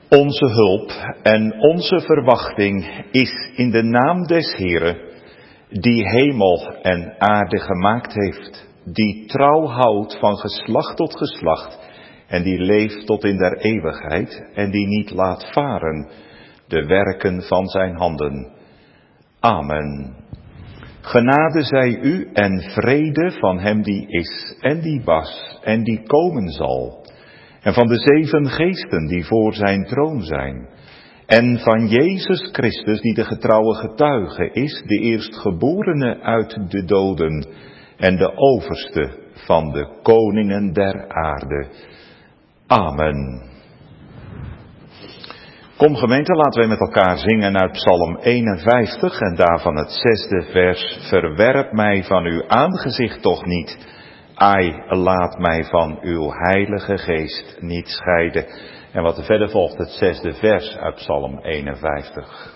Onze hulp en onze verwachting is in de naam des Heeren, die hemel en aarde gemaakt heeft, die trouw houdt van geslacht tot geslacht en die leeft tot in der eeuwigheid en die niet laat varen de werken van zijn handen. Amen. Genade zij u en vrede van hem die is en die was en die komen zal. En van de 7 geesten die voor zijn troon zijn. En van Jezus Christus die de getrouwe getuige is, de eerstgeborene uit de doden en de overste van de koningen der aarde. Amen. Kom gemeente, laten wij met elkaar zingen uit Psalm 51 en daarvan het 6e vers. Verwerp mij van uw aangezicht toch niet. Ai, laat mij van uw heilige geest niet scheiden. En wat er verder volgt, het 6e vers uit Psalm 51.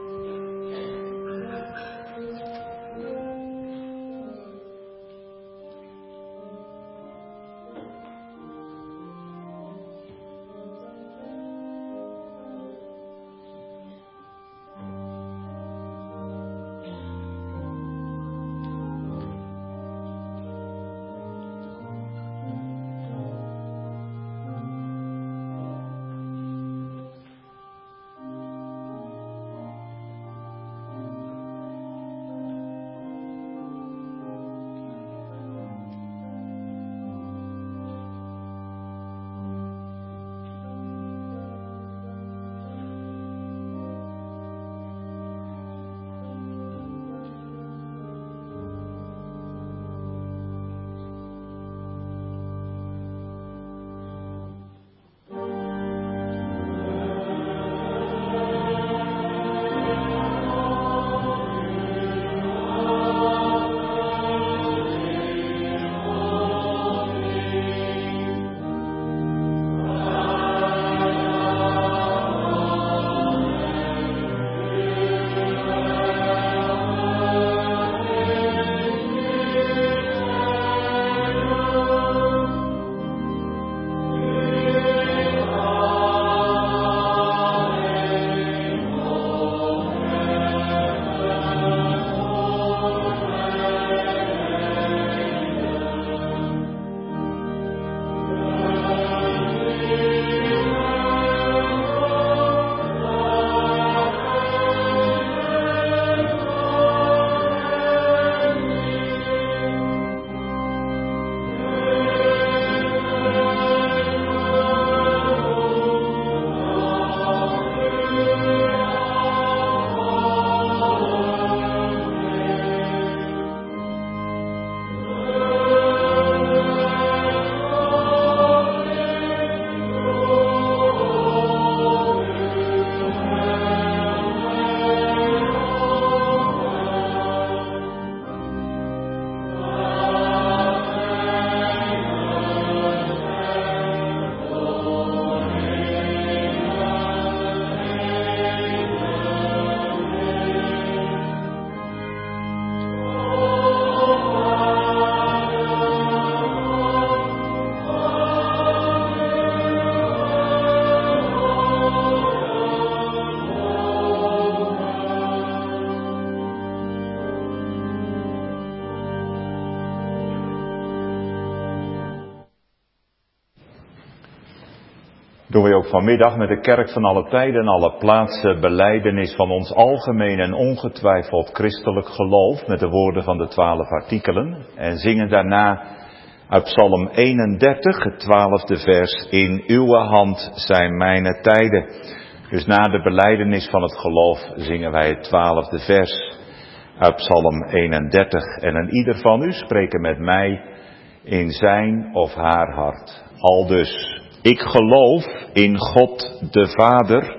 Doen we ook vanmiddag met de kerk van alle tijden en alle plaatsen belijdenis van ons algemeen en ongetwijfeld christelijk geloof met de woorden van de 12 artikelen. En zingen daarna uit Psalm 31, het 12e vers. In uw hand zijn mijn tijden. Dus na de belijdenis van het geloof zingen wij het 12e vers uit Psalm 31. En een ieder van u spreken met mij in zijn of haar hart. Aldus. Ik geloof in God de Vader,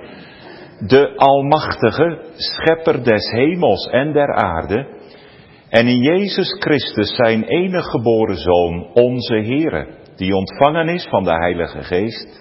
de Almachtige, Schepper des hemels en der aarde, en in Jezus Christus zijn enige geboren Zoon, onze Heere, die ontvangen is van de Heilige Geest,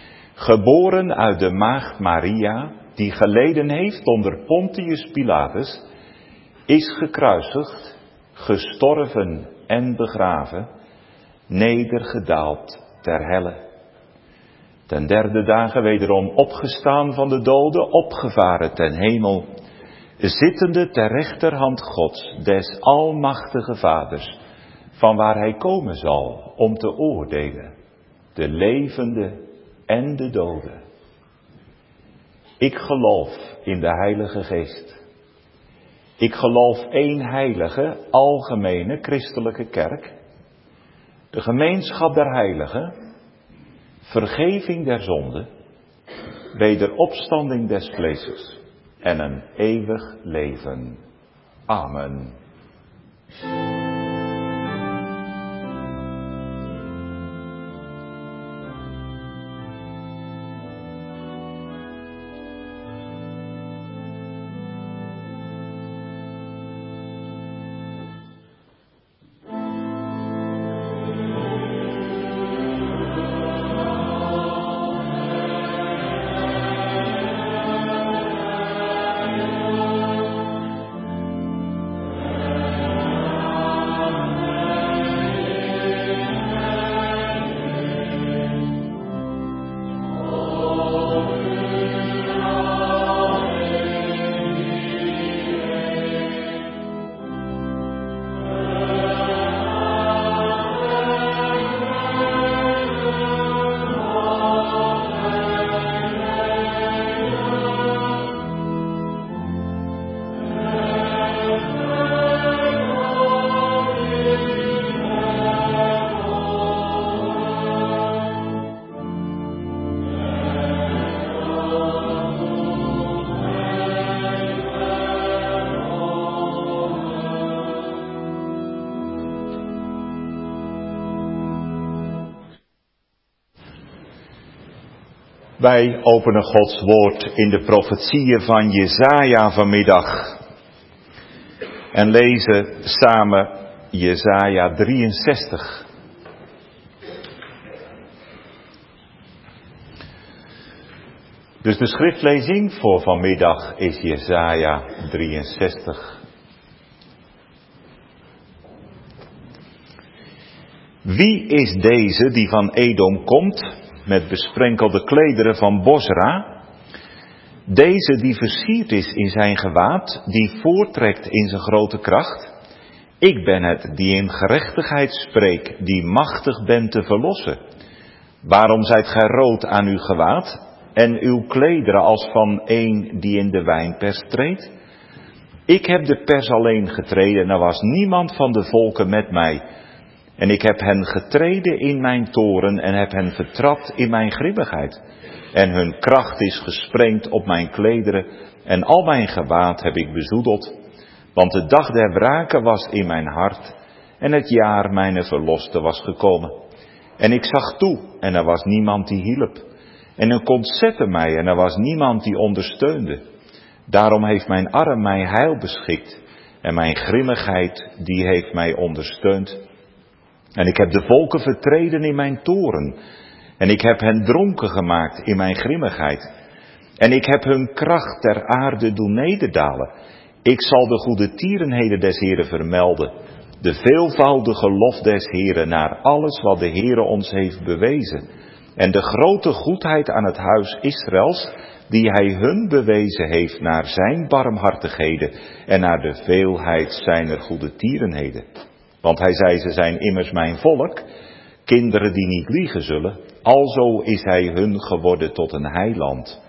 geboren uit de maagd Maria, die geleden heeft onder Pontius Pilatus, is gekruisigd, gestorven en begraven, nedergedaald ter helle. ten derde dage wederom opgestaan van de doden, opgevaren ten hemel, zittende ter rechterhand Gods, des almachtige Vaders, van waar hij komen zal om te oordelen, de levenden en de doden. Ik geloof in de Heilige Geest. Ik geloof één heilige, algemene, christelijke kerk, de gemeenschap der heiligen, vergeving der zonde, wederopstanding des vleeses en een eeuwig leven. Amen. Wij openen Gods woord in de profetieën van Jesaja vanmiddag. En lezen samen Jesaja 63. Dus de schriftlezing voor vanmiddag is Jesaja 63. Wie is deze die van Edom komt, met besprenkelde klederen van Bosra? Deze die versierd is in zijn gewaad, die voortrekt in zijn grote kracht. Ik ben het die in gerechtigheid spreek, die machtig ben te verlossen. Waarom zijt gij rood aan uw gewaad en uw klederen als van een die in de wijnpers treedt? Ik heb de pers alleen getreden en er was niemand van de volken met mij. En ik heb hen getreden in mijn toren en heb hen vertrapt in mijn grimmigheid. En hun kracht is gesprengd op mijn klederen en al mijn gewaad heb ik bezoedeld. Want de dag der wrake was in mijn hart en het jaar mijn verloste was gekomen. En ik zag toe en er was niemand die hielp. En het ontzette mij en er was niemand die ondersteunde. Daarom heeft mijn arm mij heil beschikt en mijn grimmigheid die heeft mij ondersteund. En ik heb de volken vertreden in mijn toren. En ik heb hen dronken gemaakt in mijn grimmigheid. En ik heb hun kracht ter aarde doen nederdalen. Ik zal de goede tierenheden des Heren vermelden. De veelvoudige lof des Heren naar alles wat de Heren ons heeft bewezen. En de grote goedheid aan het huis Israëls, die hij hun bewezen heeft naar zijn barmhartigheden en naar de veelheid zijner goede tierenheden. Want hij zei, ze zijn immers mijn volk, kinderen die niet liegen zullen. Alzo is hij hun geworden tot een heiland.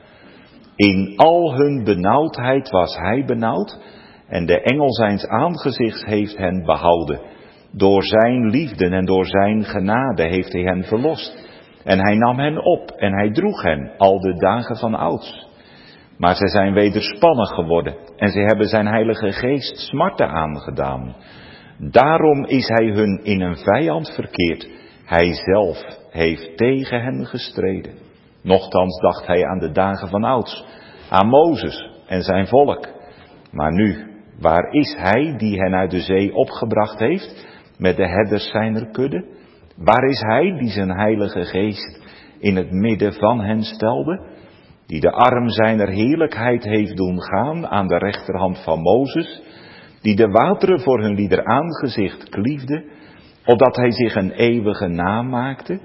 In al hun benauwdheid was hij benauwd en de engel zijns aangezichts heeft hen behouden. Door zijn liefde en door zijn genade heeft hij hen verlost. En hij nam hen op en hij droeg hen al de dagen van ouds. Maar zij zijn wederspannig geworden en zij hebben zijn heilige geest smarten aangedaan. Daarom is hij hun in een vijand verkeerd. Hij zelf heeft tegen hen gestreden. Nochtans dacht hij aan de dagen van ouds, aan Mozes en zijn volk. Maar nu, waar is hij die hen uit de zee opgebracht heeft, met de herders zijner kudde? Waar is hij die zijn heilige geest in het midden van hen stelde? Die de arm zijner heerlijkheid heeft doen gaan aan de rechterhand van Mozes, die de wateren voor hun lieder aangezicht kliefde, opdat hij zich een eeuwige naam maakte,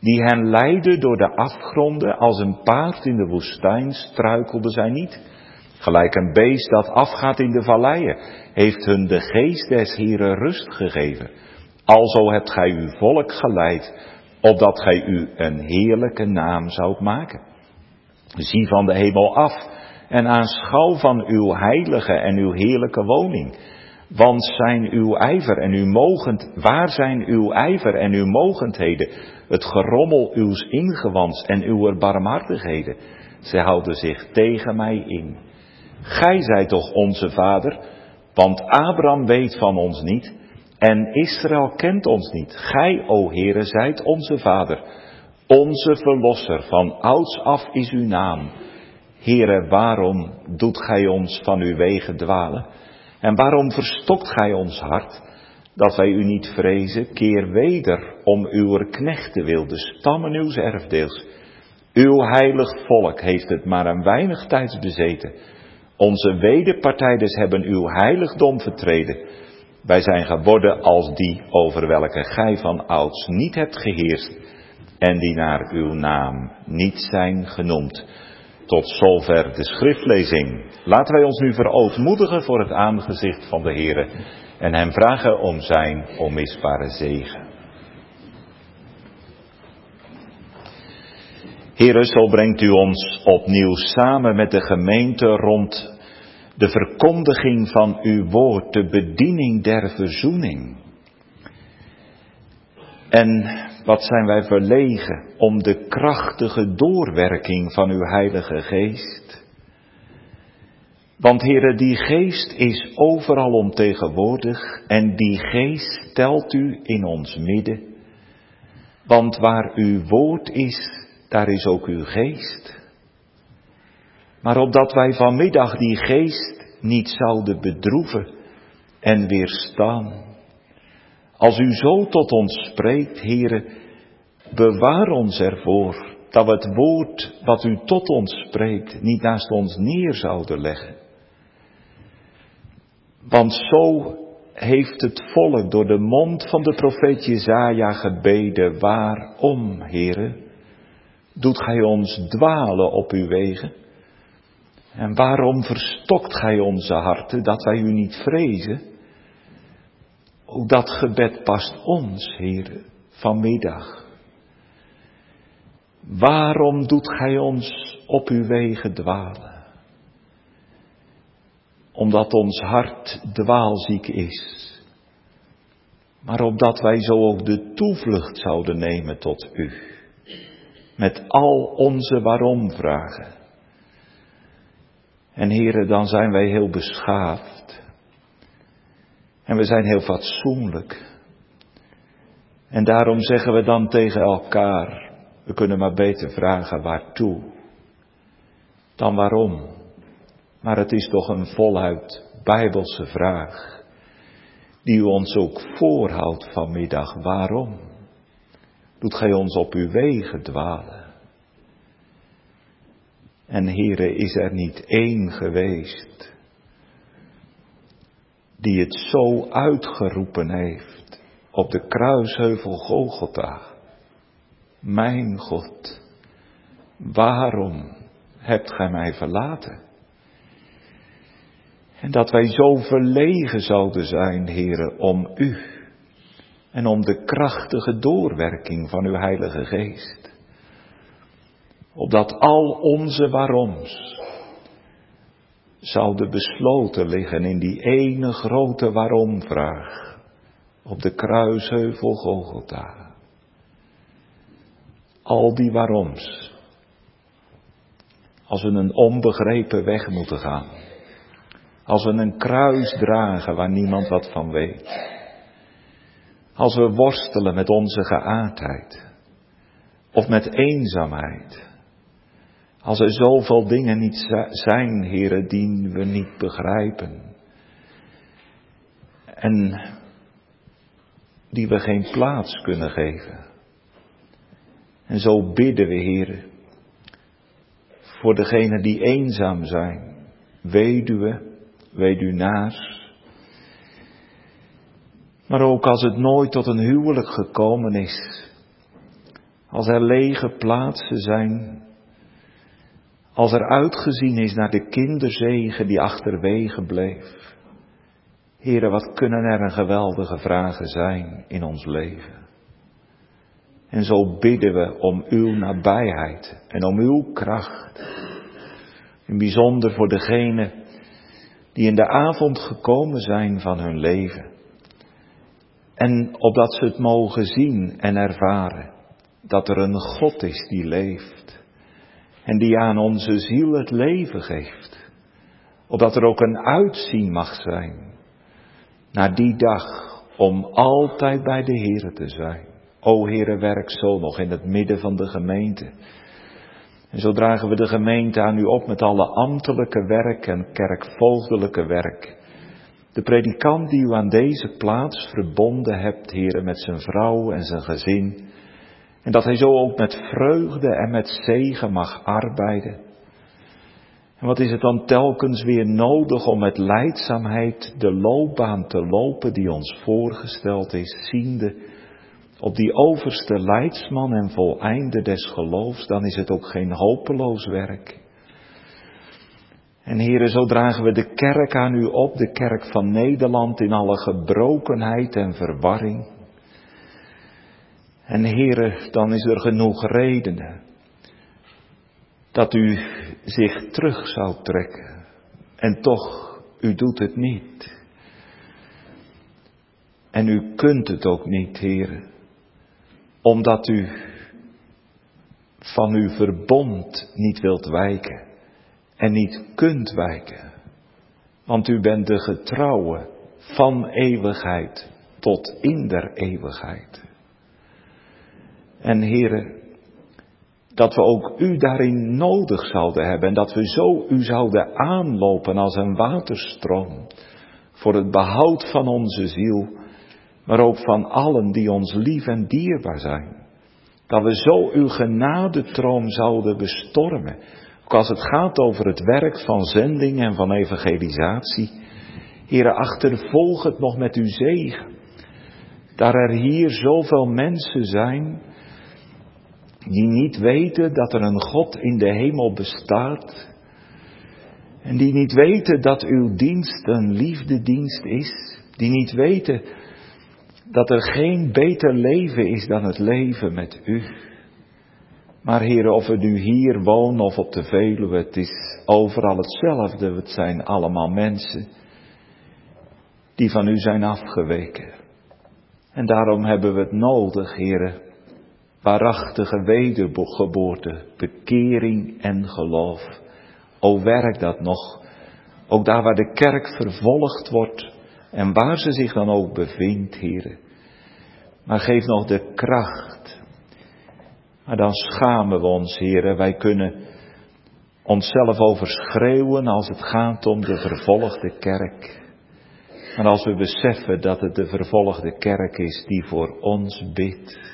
die hen leidde door de afgronden, als een paard in de woestijn struikelde zij niet. Gelijk een beest dat afgaat in de valleien, heeft hun de geest des Heren rust gegeven. Alzo hebt gij uw volk geleid, opdat gij u een heerlijke naam zoudt maken. Zie van de hemel af en aanschouw van uw heilige en uw heerlijke woning. Want zijn uw ijver en uw waar zijn uw ijver en uw mogendheden, het gerommel uws ingewands en uw barmhartigheden? Zij houden zich tegen mij in. Gij zijt toch onze vader, want Abraham weet van ons niet en Israël kent ons niet. Gij, o Heere, zijt onze vader, onze verlosser, van ouds af is uw naam. Heere, waarom doet gij ons van uw wegen dwalen? En waarom verstokt gij ons hart, dat wij u niet vrezen? Keer weder om uw knechten wil, de stammen uws erfdeels. Uw heilig volk heeft het maar een weinig tijds bezeten. Onze wederpartijders hebben uw heiligdom vertreden. Wij zijn geworden als die over welke gij van ouds niet hebt geheerst en die naar uw naam niet zijn genoemd. Tot zover de schriftlezing. Laten wij ons nu verootmoedigen voor het aangezicht van de Heere en hem vragen om zijn onmisbare zegen. Heere, zo brengt u ons opnieuw samen met de gemeente rond de verkondiging van uw woord, de bediening der verzoening. En wat zijn wij verlegen om de krachtige doorwerking van uw Heilige Geest. Want Heere, die Geest is overal omtegenwoordig en die Geest stelt u in ons midden. Want waar uw woord is, daar is ook uw Geest. Maar opdat wij vanmiddag die Geest niet zouden bedroeven en weerstaan. Als u zo tot ons spreekt, Heere, bewaar ons ervoor dat we het woord wat u tot ons spreekt niet naast ons neer zouden leggen. Want zo heeft het volk door de mond van de profeet Jesaja gebeden: waarom, Heere, doet gij ons dwalen op uw wegen? En waarom verstokt gij onze harten, dat wij u niet vrezen? Ook dat gebed past ons, Heere, vanmiddag. Waarom doet gij ons op uw wegen dwalen? Omdat ons hart dwaalziek is. Maar opdat wij zo ook de toevlucht zouden nemen tot u. Met al onze waarom-vragen. En Heere, dan zijn wij heel beschaafd. En we zijn heel fatsoenlijk. En daarom zeggen we dan tegen elkaar: we kunnen maar beter vragen waartoe dan waarom. Maar het is toch een voluit Bijbelse vraag die u ons ook voorhoudt vanmiddag. Waarom doet gij ons op uw wegen dwalen? En Heere, is er niet één geweest die het zo uitgeroepen heeft op de kruisheuvel Golgotha: mijn God, waarom hebt gij mij verlaten? En dat wij zo verlegen zouden zijn, Heere, om u en om de krachtige doorwerking van uw Heilige Geest. Opdat al onze waaroms zouden besloten liggen in die ene grote waarom-vraag op de kruisheuvel Golgotha. Al die waaroms, als we een onbegrepen weg moeten gaan, als we een kruis dragen waar niemand wat van weet, als we worstelen met onze geaardheid of met eenzaamheid, als er zoveel dingen niet zijn, Heere, die we niet begrijpen en die we geen plaats kunnen geven. En zo bidden we, Heere, voor degenen die eenzaam zijn, weduwnaars. Maar ook als het nooit tot een huwelijk gekomen is, Als er lege plaatsen zijn. Als er uitgezien is naar de kinderzegen die achterwege bleef. Heere, wat kunnen er een geweldige vragen zijn in ons leven. En zo bidden we om uw nabijheid en om uw kracht. In bijzonder voor degenen die in de avond gekomen zijn van hun leven. En opdat ze het mogen zien en ervaren. Dat er een God is die leeft. En die aan onze ziel het leven geeft. Opdat er ook een uitzien mag zijn. Naar die dag om altijd bij de Heere te zijn. O Heere, werk zo nog in het midden van de gemeente. En zo dragen we de gemeente aan u op met alle ambtelijke werk en kerkvoogdelijke werk. De predikant die u aan deze plaats verbonden hebt, Heere, met zijn vrouw en zijn gezin. En dat hij zo ook met vreugde en met zegen mag arbeiden. En wat is het dan telkens weer nodig om met lijdzaamheid de loopbaan te lopen die ons voorgesteld is, ziende op die overste leidsman en voleinde des geloofs, dan is het ook geen hopeloos werk. En Heere, zo dragen we de kerk aan u op, de kerk van Nederland in alle gebrokenheid en verwarring. En Heere, dan is er genoeg redenen dat u zich terug zou trekken. En toch, u doet het niet. En u kunt het ook niet, Heere, omdat u van uw verbond niet wilt wijken en niet kunt wijken. Want u bent de getrouwe van eeuwigheid tot in der eeuwigheid. En Heere, dat we ook u daarin nodig zouden hebben en dat we zo u zouden aanlopen als een waterstroom voor het behoud van onze ziel, maar ook van allen die ons lief en dierbaar zijn. Dat we zo uw genadetroom zouden bestormen, ook als het gaat over het werk van zending en van evangelisatie. Heere, achtervolg het nog met uw zegen. Daar er hier zoveel mensen zijn die niet weten dat er een God in de hemel bestaat. En die niet weten dat uw dienst een liefdedienst is. Die niet weten dat er geen beter leven is dan het leven met u. Maar Heere, of we nu hier wonen of op de Veluwe, het is overal hetzelfde. Het zijn allemaal mensen die van u zijn afgeweken. En daarom hebben we het nodig, Heere, waarachtige wedergeboorte, bekering en geloof. O, werk dat nog, ook daar waar de kerk vervolgd wordt en waar ze zich dan ook bevindt, Heere. Maar geef nog de kracht. Maar dan schamen we ons, Heere. Wij kunnen onszelf overschreeuwen als het gaat om de vervolgde kerk. Maar als we beseffen dat het de vervolgde kerk is die voor ons bidt.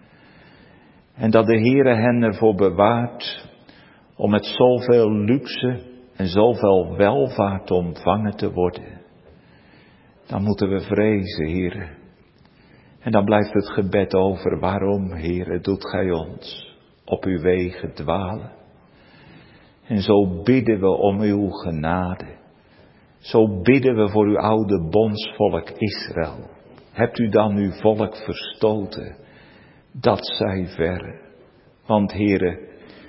En dat de Heere hen ervoor bewaart om met zoveel luxe en zoveel welvaart ontvangen te worden. Dan moeten we vrezen, Heere. En dan blijft het gebed over, waarom, Heere, doet gij ons op uw wegen dwalen? En zo bidden we om uw genade. Zo bidden we voor uw oude bondsvolk Israël. Hebt u dan uw volk verstoten? Dat zij verre. Want Heere,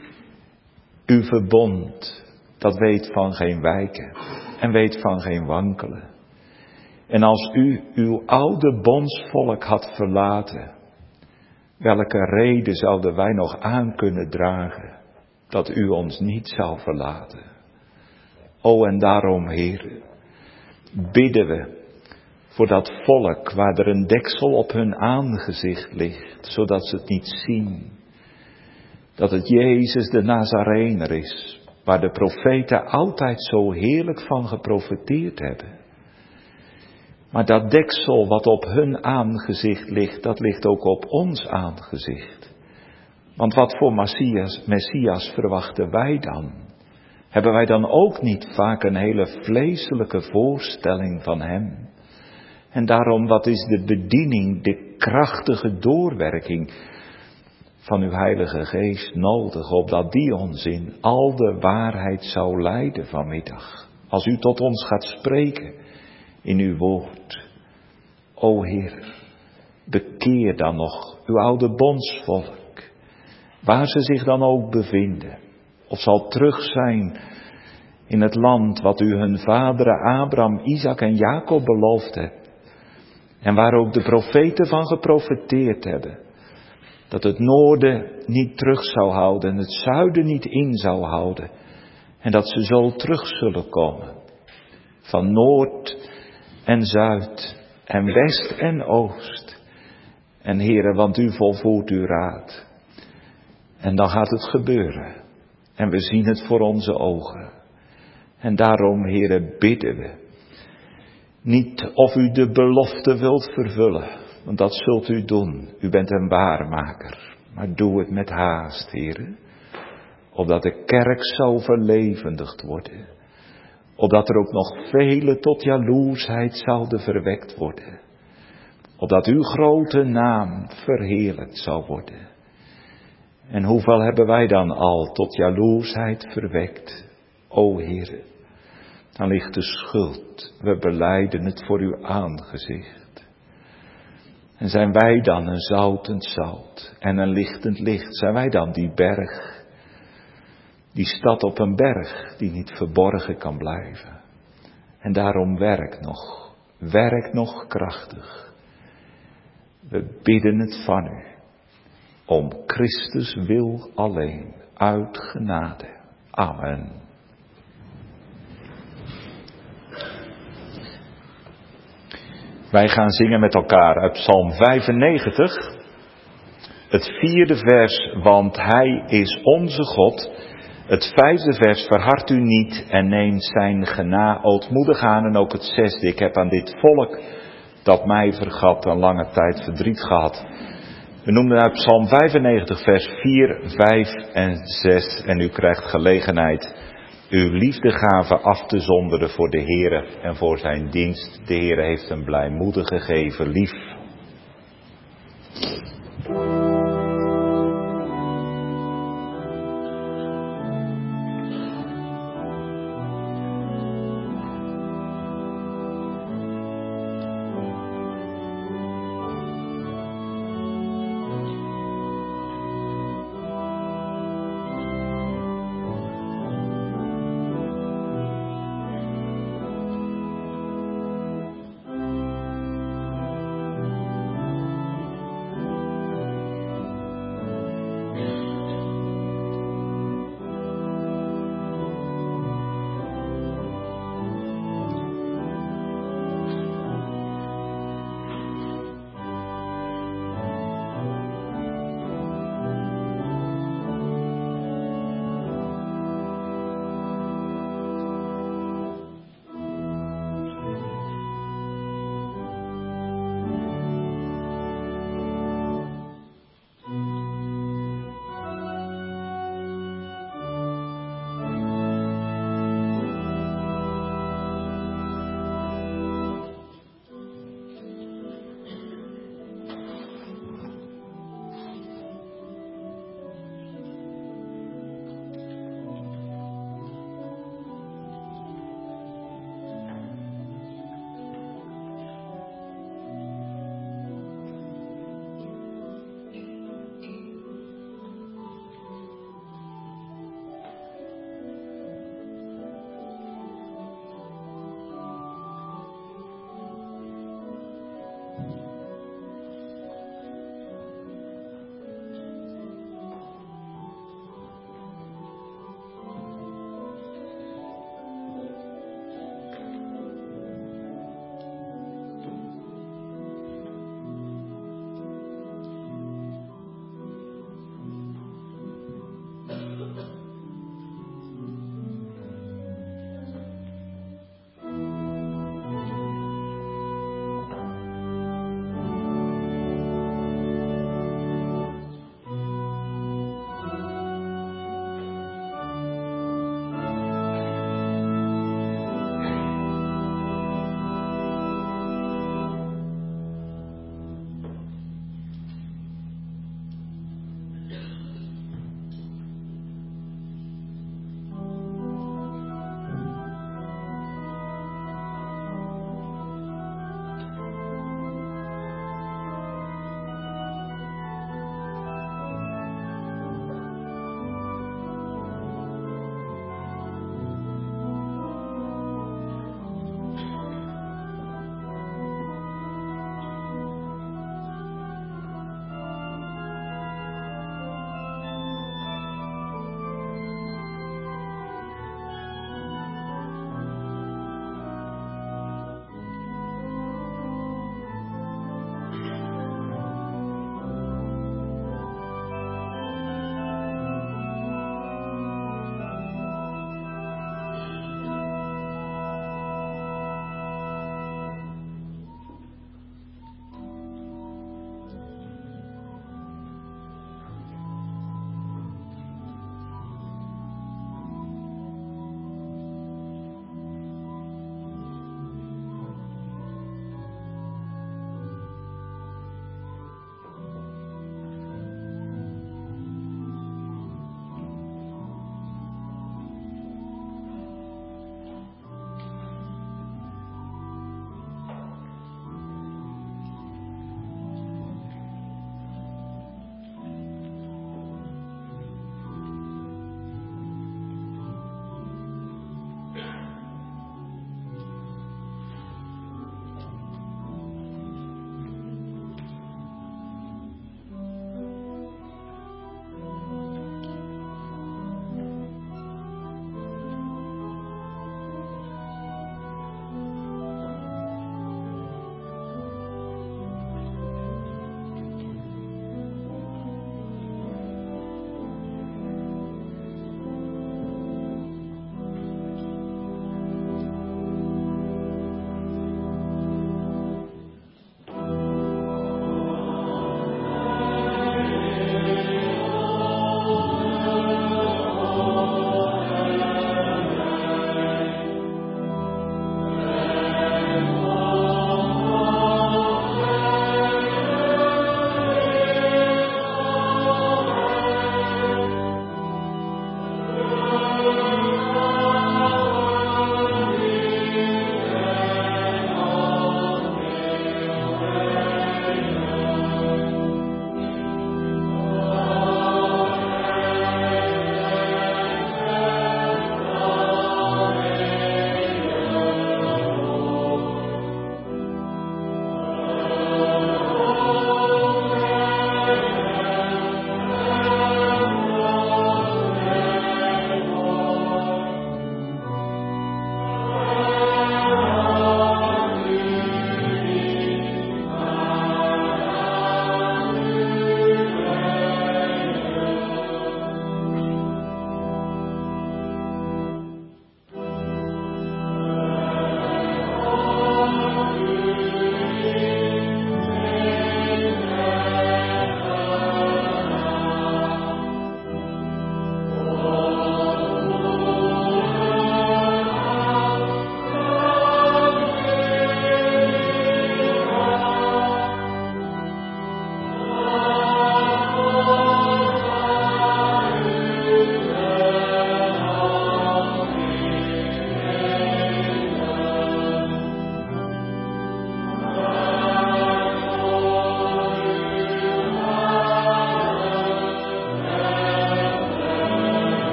uw verbond, dat weet van geen wijken en weet van geen wankelen. En als u uw oude bondsvolk had verlaten, welke reden zouden wij nog aan kunnen dragen dat u ons niet zou verlaten? O, en daarom, Heere, bidden we voor dat volk waar er een deksel op hun aangezicht ligt, zodat ze het niet zien. Dat het Jezus de Nazarener is, waar de profeten altijd zo heerlijk van geprofeteerd hebben. Maar dat deksel wat op hun aangezicht ligt, dat ligt ook op ons aangezicht. Want wat voor Messias verwachten wij dan? Hebben wij dan ook niet vaak een hele vleeselijke voorstelling van hem? En daarom, wat is de bediening, de krachtige doorwerking van uw Heilige Geest nodig, opdat die ons in al de waarheid zou leiden vanmiddag. Als u tot ons gaat spreken in uw woord. O Heer, bekeer dan nog uw oude bondsvolk, waar ze zich dan ook bevinden, of zal terug zijn in het land wat u hun vaderen Abraham, Isaac en Jacob beloofd hebt. En waar ook de profeten van geprofeteerd hebben. Dat het noorden niet terug zou houden en het zuiden niet in zou houden. En dat ze zo terug zullen komen. Van noord en zuid en west en oost. En Heere, want u volvoert uw raad. En dan gaat het gebeuren. En we zien het voor onze ogen. En daarom, Heere, bidden we. Niet of u de belofte wilt vervullen, want dat zult u doen. U bent een waarmaker. Maar doe het met haast, Heere. Opdat de kerk zou verlevendigd worden. Opdat er ook nog velen tot jaloersheid zouden verwekt worden. Opdat uw grote naam verheerlijkt zou worden. En hoeveel hebben wij dan al tot jaloersheid verwekt, o Heere? Dan ligt de schuld, we belijden het voor uw aangezicht. En zijn wij dan een zoutend zout en een lichtend licht? Zijn wij dan die berg, die stad op een berg die niet verborgen kan blijven? En daarom werk nog krachtig. We bidden het van u, om Christus wil alleen, uit genade. Amen. Wij gaan zingen met elkaar uit Psalm 95, het 4e vers, want Hij is onze God. Het 5e vers, verhard u niet en neem zijn gena ootmoedig aan. En ook het 6e, ik heb aan dit volk dat mij vergat een lange tijd verdriet gehad. We noemden uit Psalm 95 vers 4, 5 en 6 en u krijgt gelegenheid uw liefdegave af te zonderen voor de Heere en voor zijn dienst. De Heere heeft een blijmoedige gegeven lief.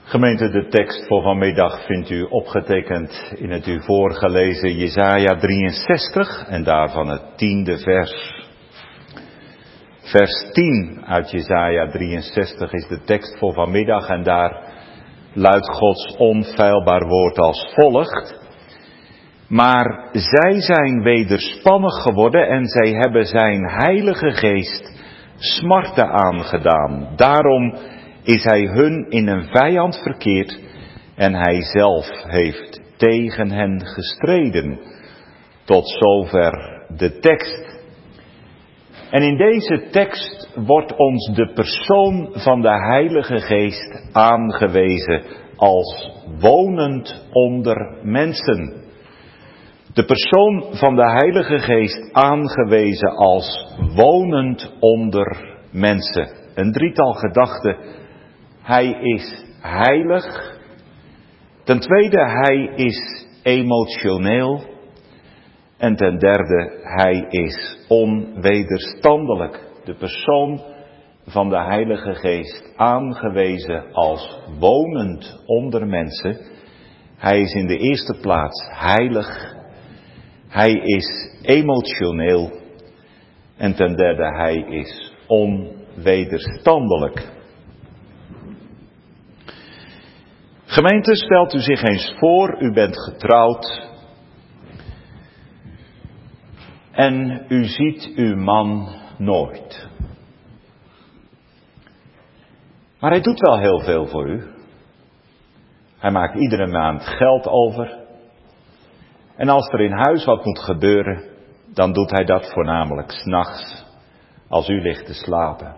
Gemeente, de tekst voor vanmiddag vindt u opgetekend in het u voorgelezen Jesaja 63 en daarvan het 10e vers. Vers 10 uit Jesaja 63 is de tekst voor vanmiddag en daar luidt Gods onfeilbaar woord als volgt. Maar zij zijn wederspannig geworden en zij hebben zijn heilige geest smarte aangedaan. Daarom is hij hun in een vijand verkeerd en hij zelf heeft tegen hen gestreden. Tot zover de tekst. En in deze tekst wordt ons de persoon van de Heilige Geest aangewezen als wonend onder mensen. De persoon van de Heilige Geest aangewezen als wonend onder mensen. Een drietal gedachten. Hij is heilig. Ten tweede, hij is emotioneel. En ten derde, hij is onwederstandelijk. De persoon van de Heilige Geest aangewezen als wonend onder mensen. Hij is in de eerste plaats heilig. Hij is emotioneel. En ten derde, hij is onwederstandelijk. Gemeente, stelt u zich eens voor, u bent getrouwd. En u ziet uw man nooit. Maar hij doet wel heel veel voor u. Hij maakt iedere maand geld over. En als er in huis wat moet gebeuren, dan doet hij dat voornamelijk 's nachts, als u ligt te slapen.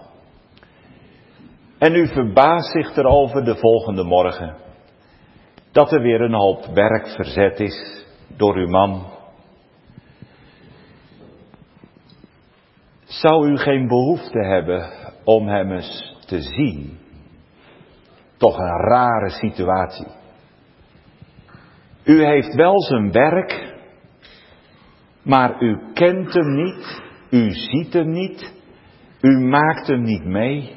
En u verbaast zich erover de volgende morgen, dat er weer een hoop werk verzet is door uw man. Zou u geen behoefte hebben om hem eens te zien? Toch een rare situatie. U heeft wel zijn werk, maar u kent hem niet, u ziet hem niet, u maakt hem niet mee.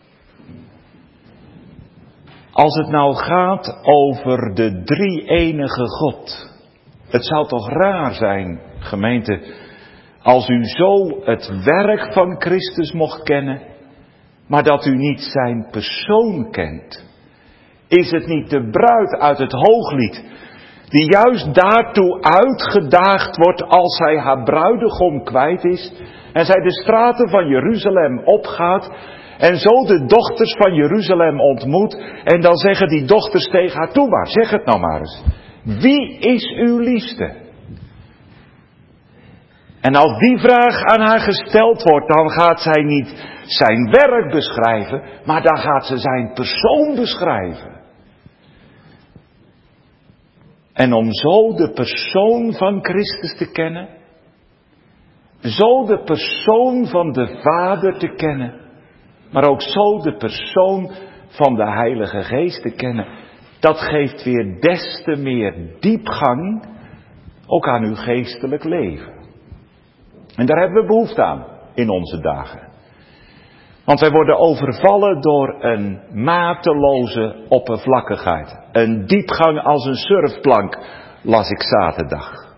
Als het nou gaat over de drie-enige God, het zou toch raar zijn, gemeente, als u zo het werk van Christus mocht kennen, maar dat u niet zijn persoon kent. Is het niet de bruid uit het Hooglied, die juist daartoe uitgedaagd wordt als zij haar bruidegom kwijt is en zij de straten van Jeruzalem opgaat en zo de dochters van Jeruzalem ontmoet en dan zeggen die dochters tegen haar, toe maar, zeg het nou maar eens. Wie is uw liefste? En als die vraag aan haar gesteld wordt, dan gaat zij niet zijn werk beschrijven, maar dan gaat ze zijn persoon beschrijven. En om zo de persoon van Christus te kennen, zo de persoon van de Vader te kennen, maar ook zo de persoon van de Heilige Geest te kennen, dat geeft weer des te meer diepgang ook aan uw geestelijk leven. En daar hebben we behoefte aan in onze dagen. Want wij worden overvallen door een mateloze oppervlakkigheid. Een diepgang als een surfplank, las ik zaterdag.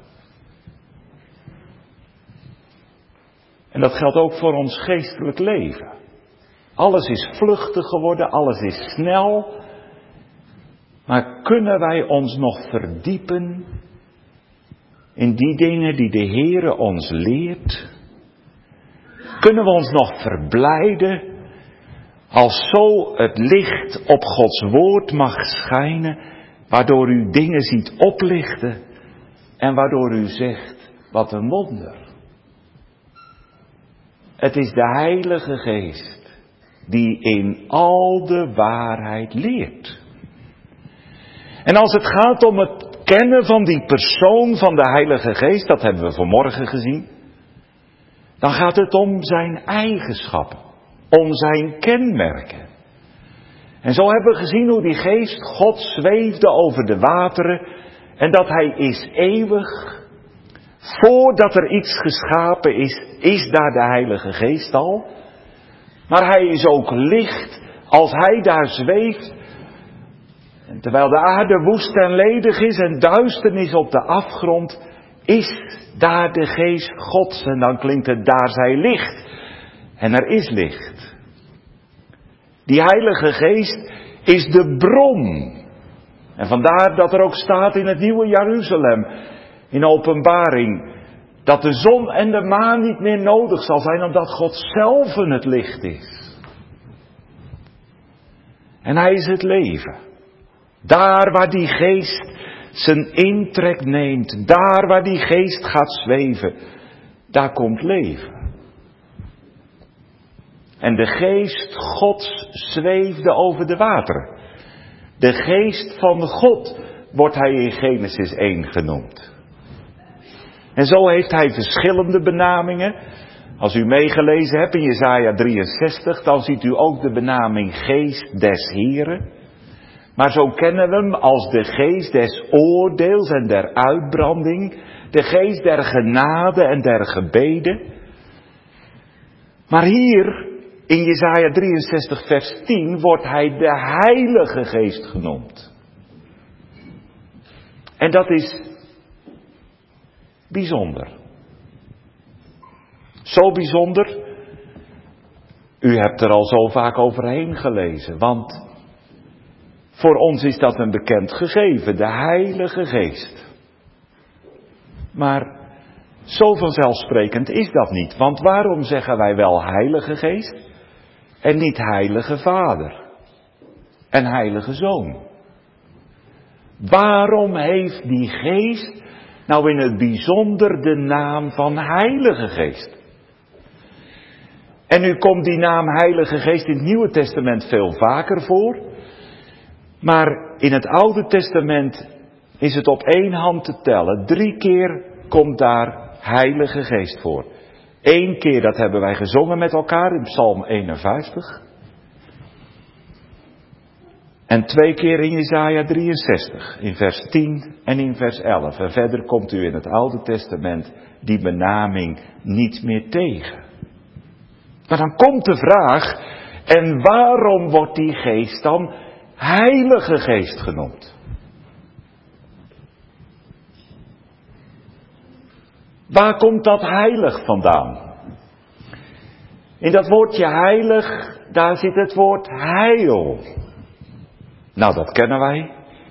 En dat geldt ook voor ons geestelijk leven. Alles is vluchtig geworden, alles is snel. Maar kunnen wij ons nog verdiepen in die dingen die de Heere ons leert? Kunnen we ons nog verblijden als zo het licht op Gods woord mag schijnen, waardoor u dingen ziet oplichten en waardoor u zegt, wat een wonder. Het is de Heilige Geest die in al de waarheid leert. En als het gaat om het kennen van die persoon van de Heilige Geest, dat hebben we vanmorgen gezien, dan gaat het om zijn eigenschappen, om zijn kenmerken. En zo hebben we gezien hoe die Geest God zweefde over de wateren en dat hij is eeuwig. Voordat er iets geschapen is daar de Heilige Geest al. Maar hij is ook licht als hij daar zweeft. En terwijl de aarde woest en ledig is en duisternis op de afgrond, is daar de geest Gods. En dan klinkt het, daar zij licht. En er is licht. Die Heilige Geest is de bron. En vandaar dat er ook staat in het Nieuwe Jeruzalem, in Openbaring, dat de zon en de maan niet meer nodig zal zijn, omdat God zelf het licht is. En Hij is het leven. Daar waar die geest zijn intrek neemt, daar waar die geest gaat zweven, daar komt leven. En de geest Gods zweefde over de wateren. De geest van God wordt Hij in Genesis 1 genoemd. En zo heeft Hij verschillende benamingen. Als u meegelezen hebt in Jesaja 63, dan ziet u ook de benaming Geest des Heren. Maar zo kennen we hem als de Geest des oordeels en der uitbranding, de Geest der genade en der gebeden. Maar hier in Jesaja 63 vers 10 wordt Hij de Heilige Geest genoemd. En dat is bijzonder. Zo bijzonder. U hebt er al zo vaak overheen gelezen, want voor ons is dat een bekend gegeven, de Heilige Geest. Maar zo vanzelfsprekend is dat niet, want waarom zeggen wij wel Heilige Geest en niet Heilige Vader en Heilige Zoon? Waarom heeft die Geest nou in het bijzonder de naam van Heilige Geest? En nu komt die naam Heilige Geest in het Nieuwe Testament veel vaker voor. Maar in het Oude Testament is het op één hand te tellen. 3 keer komt daar Heilige Geest voor. 1 keer, dat hebben wij gezongen met elkaar in Psalm 51. En 2 keer in Jesaja 63, in vers 10 en in vers 11. En verder komt u in het Oude Testament die benaming niet meer tegen. Maar dan komt de vraag, en waarom wordt die geest dan Heilige Geest genoemd? Waar komt dat heilig vandaan? In dat woordje heilig, daar zit het woord heil. Nou, dat kennen wij.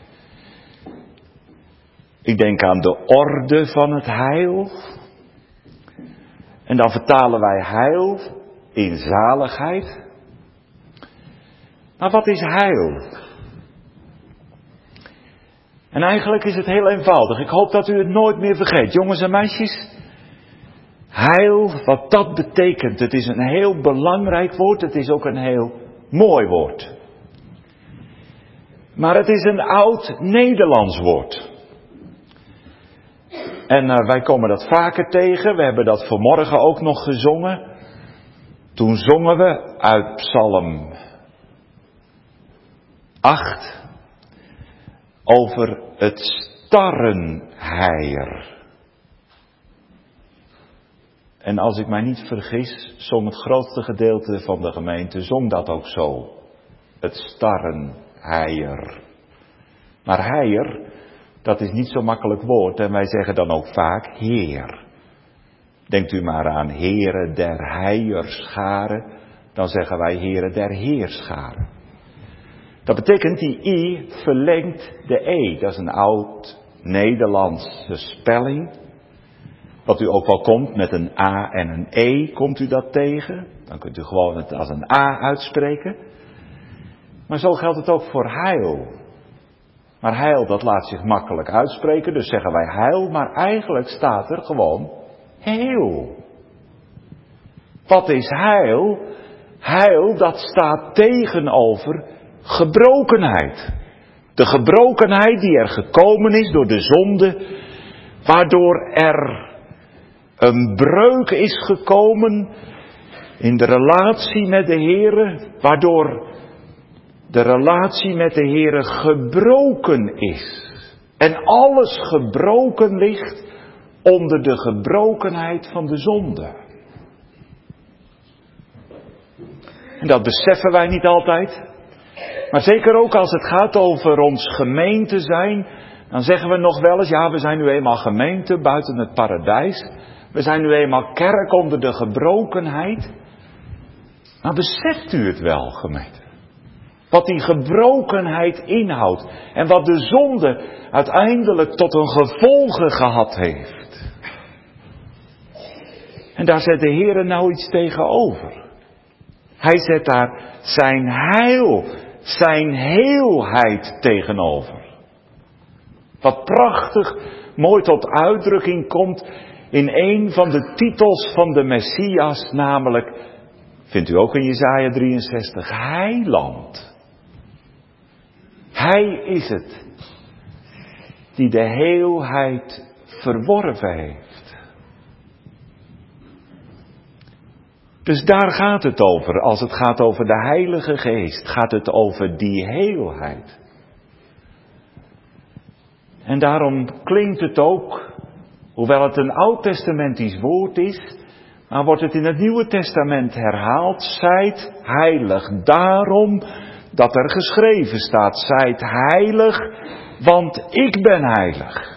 Ik denk aan de orde van het heil. En dan vertalen wij heil in zaligheid. Maar wat is heil? En eigenlijk is het heel eenvoudig. Ik hoop dat u het nooit meer vergeet. Jongens en meisjes. Heil, wat dat betekent. Het is een heel belangrijk woord. Het is ook een heel mooi woord. Maar het is een oud Nederlands woord. En wij komen dat vaker tegen. We hebben dat vanmorgen ook nog gezongen. Toen zongen we uit Psalm 8 over het starrenheier. En als ik mij niet vergis, zong het grootste gedeelte van de gemeente, zong dat ook zo. Het starrenheier. Maar heier, dat is niet zo'n makkelijk woord en wij zeggen dan ook vaak Heer. Denkt u maar aan heren der heierscharen, dan zeggen wij heren der heerscharen. Dat betekent die I verlengt de E. Dat is een oud Nederlandse spelling. Wat u ook wel komt met een A en een E, komt u dat tegen. Dan kunt u gewoon het als een A uitspreken. Maar zo geldt het ook voor heil. Maar heil, dat laat zich makkelijk uitspreken, dus zeggen wij heil. Maar eigenlijk staat er gewoon heel. Wat is heil? Heil, dat staat tegenover gebrokenheid. De gebrokenheid die er gekomen is door de zonde, waardoor er een breuk is gekomen in de relatie met de Heere, waardoor de relatie met de Heere gebroken is. En alles gebroken ligt onder de gebrokenheid van de zonde. En dat beseffen wij niet altijd. Maar zeker ook als het gaat over ons gemeente zijn, dan zeggen we nog wel eens, ja, we zijn nu eenmaal gemeente buiten het paradijs. We zijn nu eenmaal kerk onder de gebrokenheid. Maar beseft u het wel, gemeente? Wat die gebrokenheid inhoudt en wat de zonde uiteindelijk tot een gevolge gehad heeft. En daar zet de Heere nou iets tegenover. Hij zet daar zijn heil, zijn heelheid tegenover. Wat prachtig mooi tot uitdrukking komt in een van de titels van de Messias, namelijk, vindt u ook in Jesaja 63, Heiland. Hij is het die de heelheid verworven heeft. Dus daar gaat het over. Als het gaat over de Heilige Geest, gaat het over die heelheid. En daarom klinkt het ook, hoewel het een oud-testamentisch woord is, maar wordt het in het Nieuwe Testament herhaald, zijt heilig. Daarom dat er geschreven staat, zijt heilig, want ik ben heilig.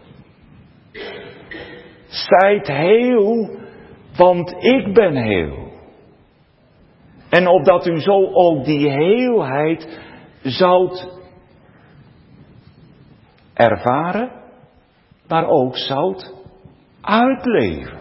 Zijt heel, want ik ben heel. En opdat u zo ook die heelheid zoudt ervaren, maar ook zoudt uitleven.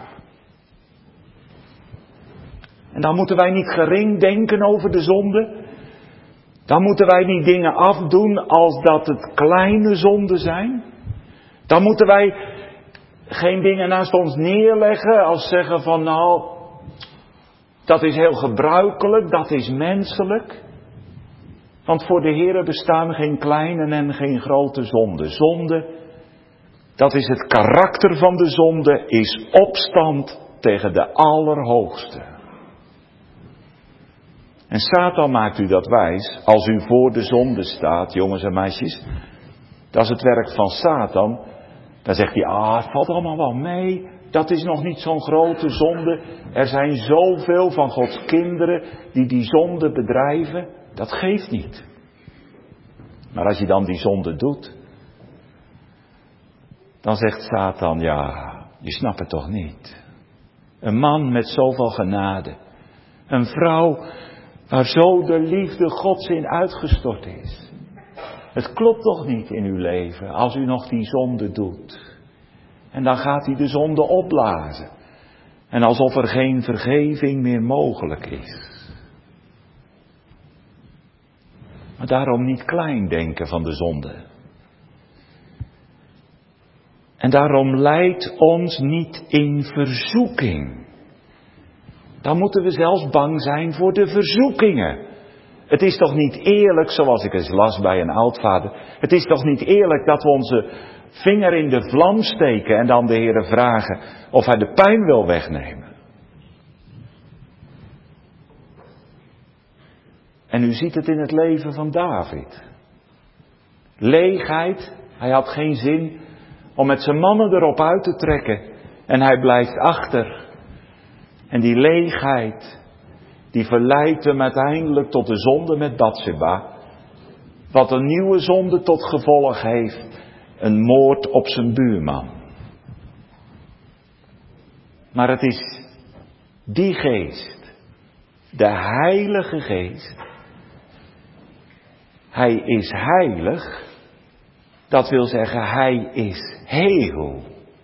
En dan moeten wij niet gering denken over de zonde. Dan moeten wij niet dingen afdoen als dat het kleine zonden zijn. Dan moeten wij geen dingen naast ons neerleggen als zeggen van nou, dat is heel gebruikelijk, dat is menselijk. Want voor de Heere bestaan geen kleine en geen grote zonden. Zonde, dat is het karakter van de zonde, is opstand tegen de Allerhoogste. En Satan maakt u dat wijs als u voor de zonde staat, jongens en meisjes. Dat is het werk van Satan. Dan zegt hij, het valt allemaal wel mee. Dat is nog niet zo'n grote zonde. Er zijn zoveel van Gods kinderen die zonde bedrijven. Dat geeft niet. Maar als je dan die zonde doet, dan zegt Satan, je snapt het toch niet. Een man met zoveel genade. Een vrouw waar zo de liefde Gods in uitgestort is. Het klopt toch niet in uw leven als u nog die zonde doet. En dan gaat hij de zonde opblazen. En alsof er geen vergeving meer mogelijk is. Maar daarom niet klein denken van de zonde. En daarom leidt ons niet in verzoeking. Dan moeten we zelfs bang zijn voor de verzoekingen. Het is toch niet eerlijk, zoals ik eens las bij een oudvader. Het is toch niet eerlijk dat we onze vinger in de vlam steken en dan de Heere vragen of hij de pijn wil wegnemen. En u ziet het in het leven van David. Leegheid, hij had geen zin om met zijn mannen erop uit te trekken. En hij blijft achter. En die leegheid, die verleidt hem uiteindelijk tot de zonde met Batseba. Wat een nieuwe zonde tot gevolg heeft. Een moord op zijn buurman. Maar het is die geest, de Heilige Geest. Hij is heilig. Dat wil zeggen, hij is heel.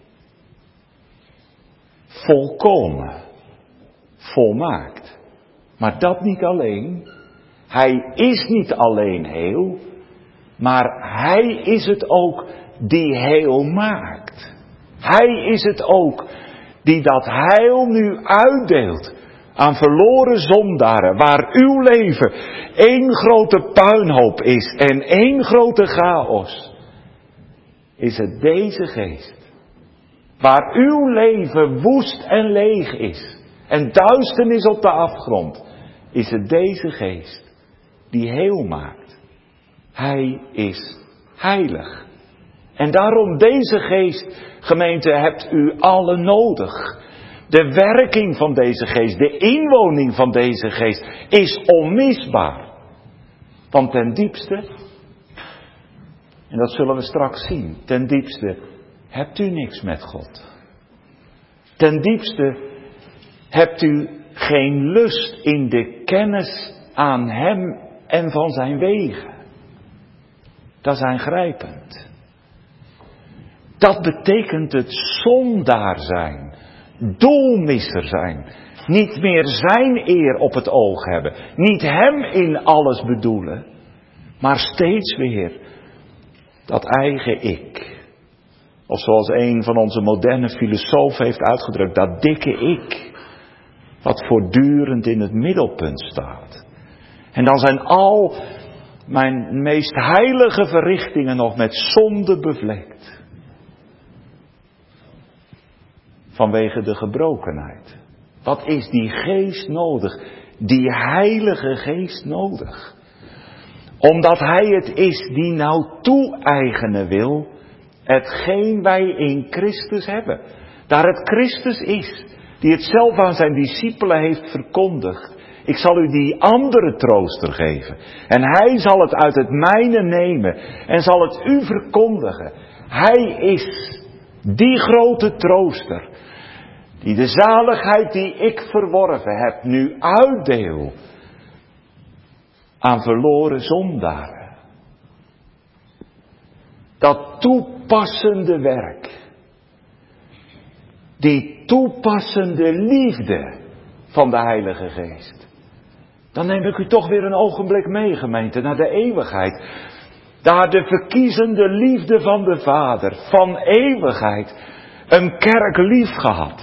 Volkomen. Volmaakt. Maar dat niet alleen. Hij is niet alleen heel. Maar hij is het ook die heel maakt. Hij is het ook die dat heil nu uitdeelt aan verloren zondaren, waar uw leven één grote puinhoop is en één grote chaos. Is het deze geest, waar uw leven woest en leeg is en duisternis op de afgrond, is het deze geest die heel maakt. Hij is heilig. En daarom deze geest, gemeente, hebt u allen nodig. De werking van deze geest, de inwoning van deze geest is onmisbaar. Want ten diepste, en dat zullen we straks zien, ten diepste hebt u niks met God. Ten diepste hebt u geen lust in de kennis aan Hem en van zijn wegen. Dat is aangrijpend. Dat betekent het zondaar zijn, doelmisser zijn, niet meer zijn eer op het oog hebben, niet Hem in alles bedoelen, maar steeds weer dat eigen ik. Of zoals een van onze moderne filosofen heeft uitgedrukt, dat dikke ik, wat voortdurend in het middelpunt staat. En dan zijn al mijn meest heilige verrichtingen nog met zonde bevlekt. Vanwege de gebrokenheid. Wat is die geest nodig? Die heilige geest nodig. Omdat Hij het is die nou toe-eigenen wil, hetgeen wij in Christus hebben. Daar het Christus is, die het zelf aan zijn discipelen heeft verkondigd. Ik zal u die andere trooster geven. En Hij zal het uit het mijne nemen en zal het u verkondigen. Hij is die grote trooster, die de zaligheid die ik verworven heb, nu uitdeel aan verloren zondaren. Dat toepassende werk, die toepassende liefde van de Heilige Geest. Dan neem ik u toch weer een ogenblik mee, gemeente, naar de eeuwigheid. Daar de verkiezende liefde van de Vader, van eeuwigheid, een kerk lief gehad.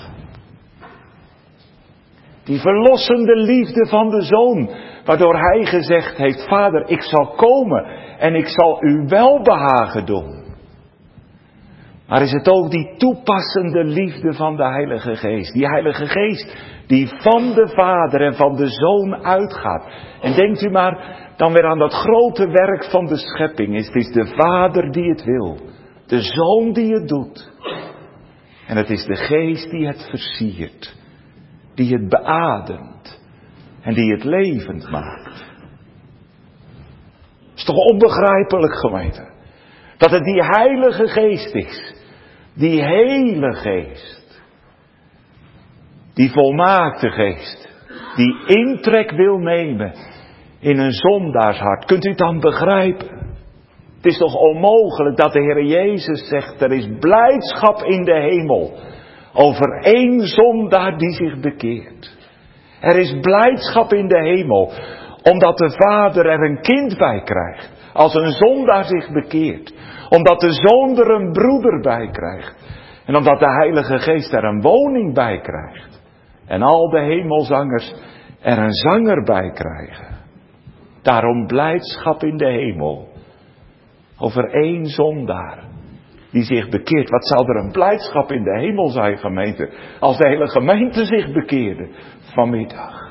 Die verlossende liefde van de Zoon, waardoor Hij gezegd heeft, Vader, ik zal komen en ik zal u welbehagen doen. Maar is het ook die toepassende liefde van de Heilige Geest. Die Heilige Geest die van de Vader en van de Zoon uitgaat. En denkt u maar dan weer aan dat grote werk van de schepping. Het is de Vader die het wil. De Zoon die het doet. En het is de Geest die het versiert. Die het beademt. En die het levend maakt. Het is toch onbegrijpelijk, gemeente. Dat het die Heilige Geest is. Die hele Geest. Die volmaakte Geest. Die intrek wil nemen in een zondaarshart. Kunt u het dan begrijpen? Het is toch onmogelijk dat de Heer Jezus zegt, er is blijdschap in de hemel over één zondaar die zich bekeert. Er is blijdschap in de hemel, omdat de Vader er een kind bij krijgt, als een zondaar zich bekeert. Omdat de Zoon er een broeder bij krijgt. En omdat de Heilige Geest er een woning bij krijgt. En al de hemelzangers er een zanger bij krijgen. Daarom blijdschap in de hemel over één zondaar die zich bekeert. Wat zou er een blijdschap in de hemel zijn, gemeente, als de hele gemeente zich bekeerde vanmiddag.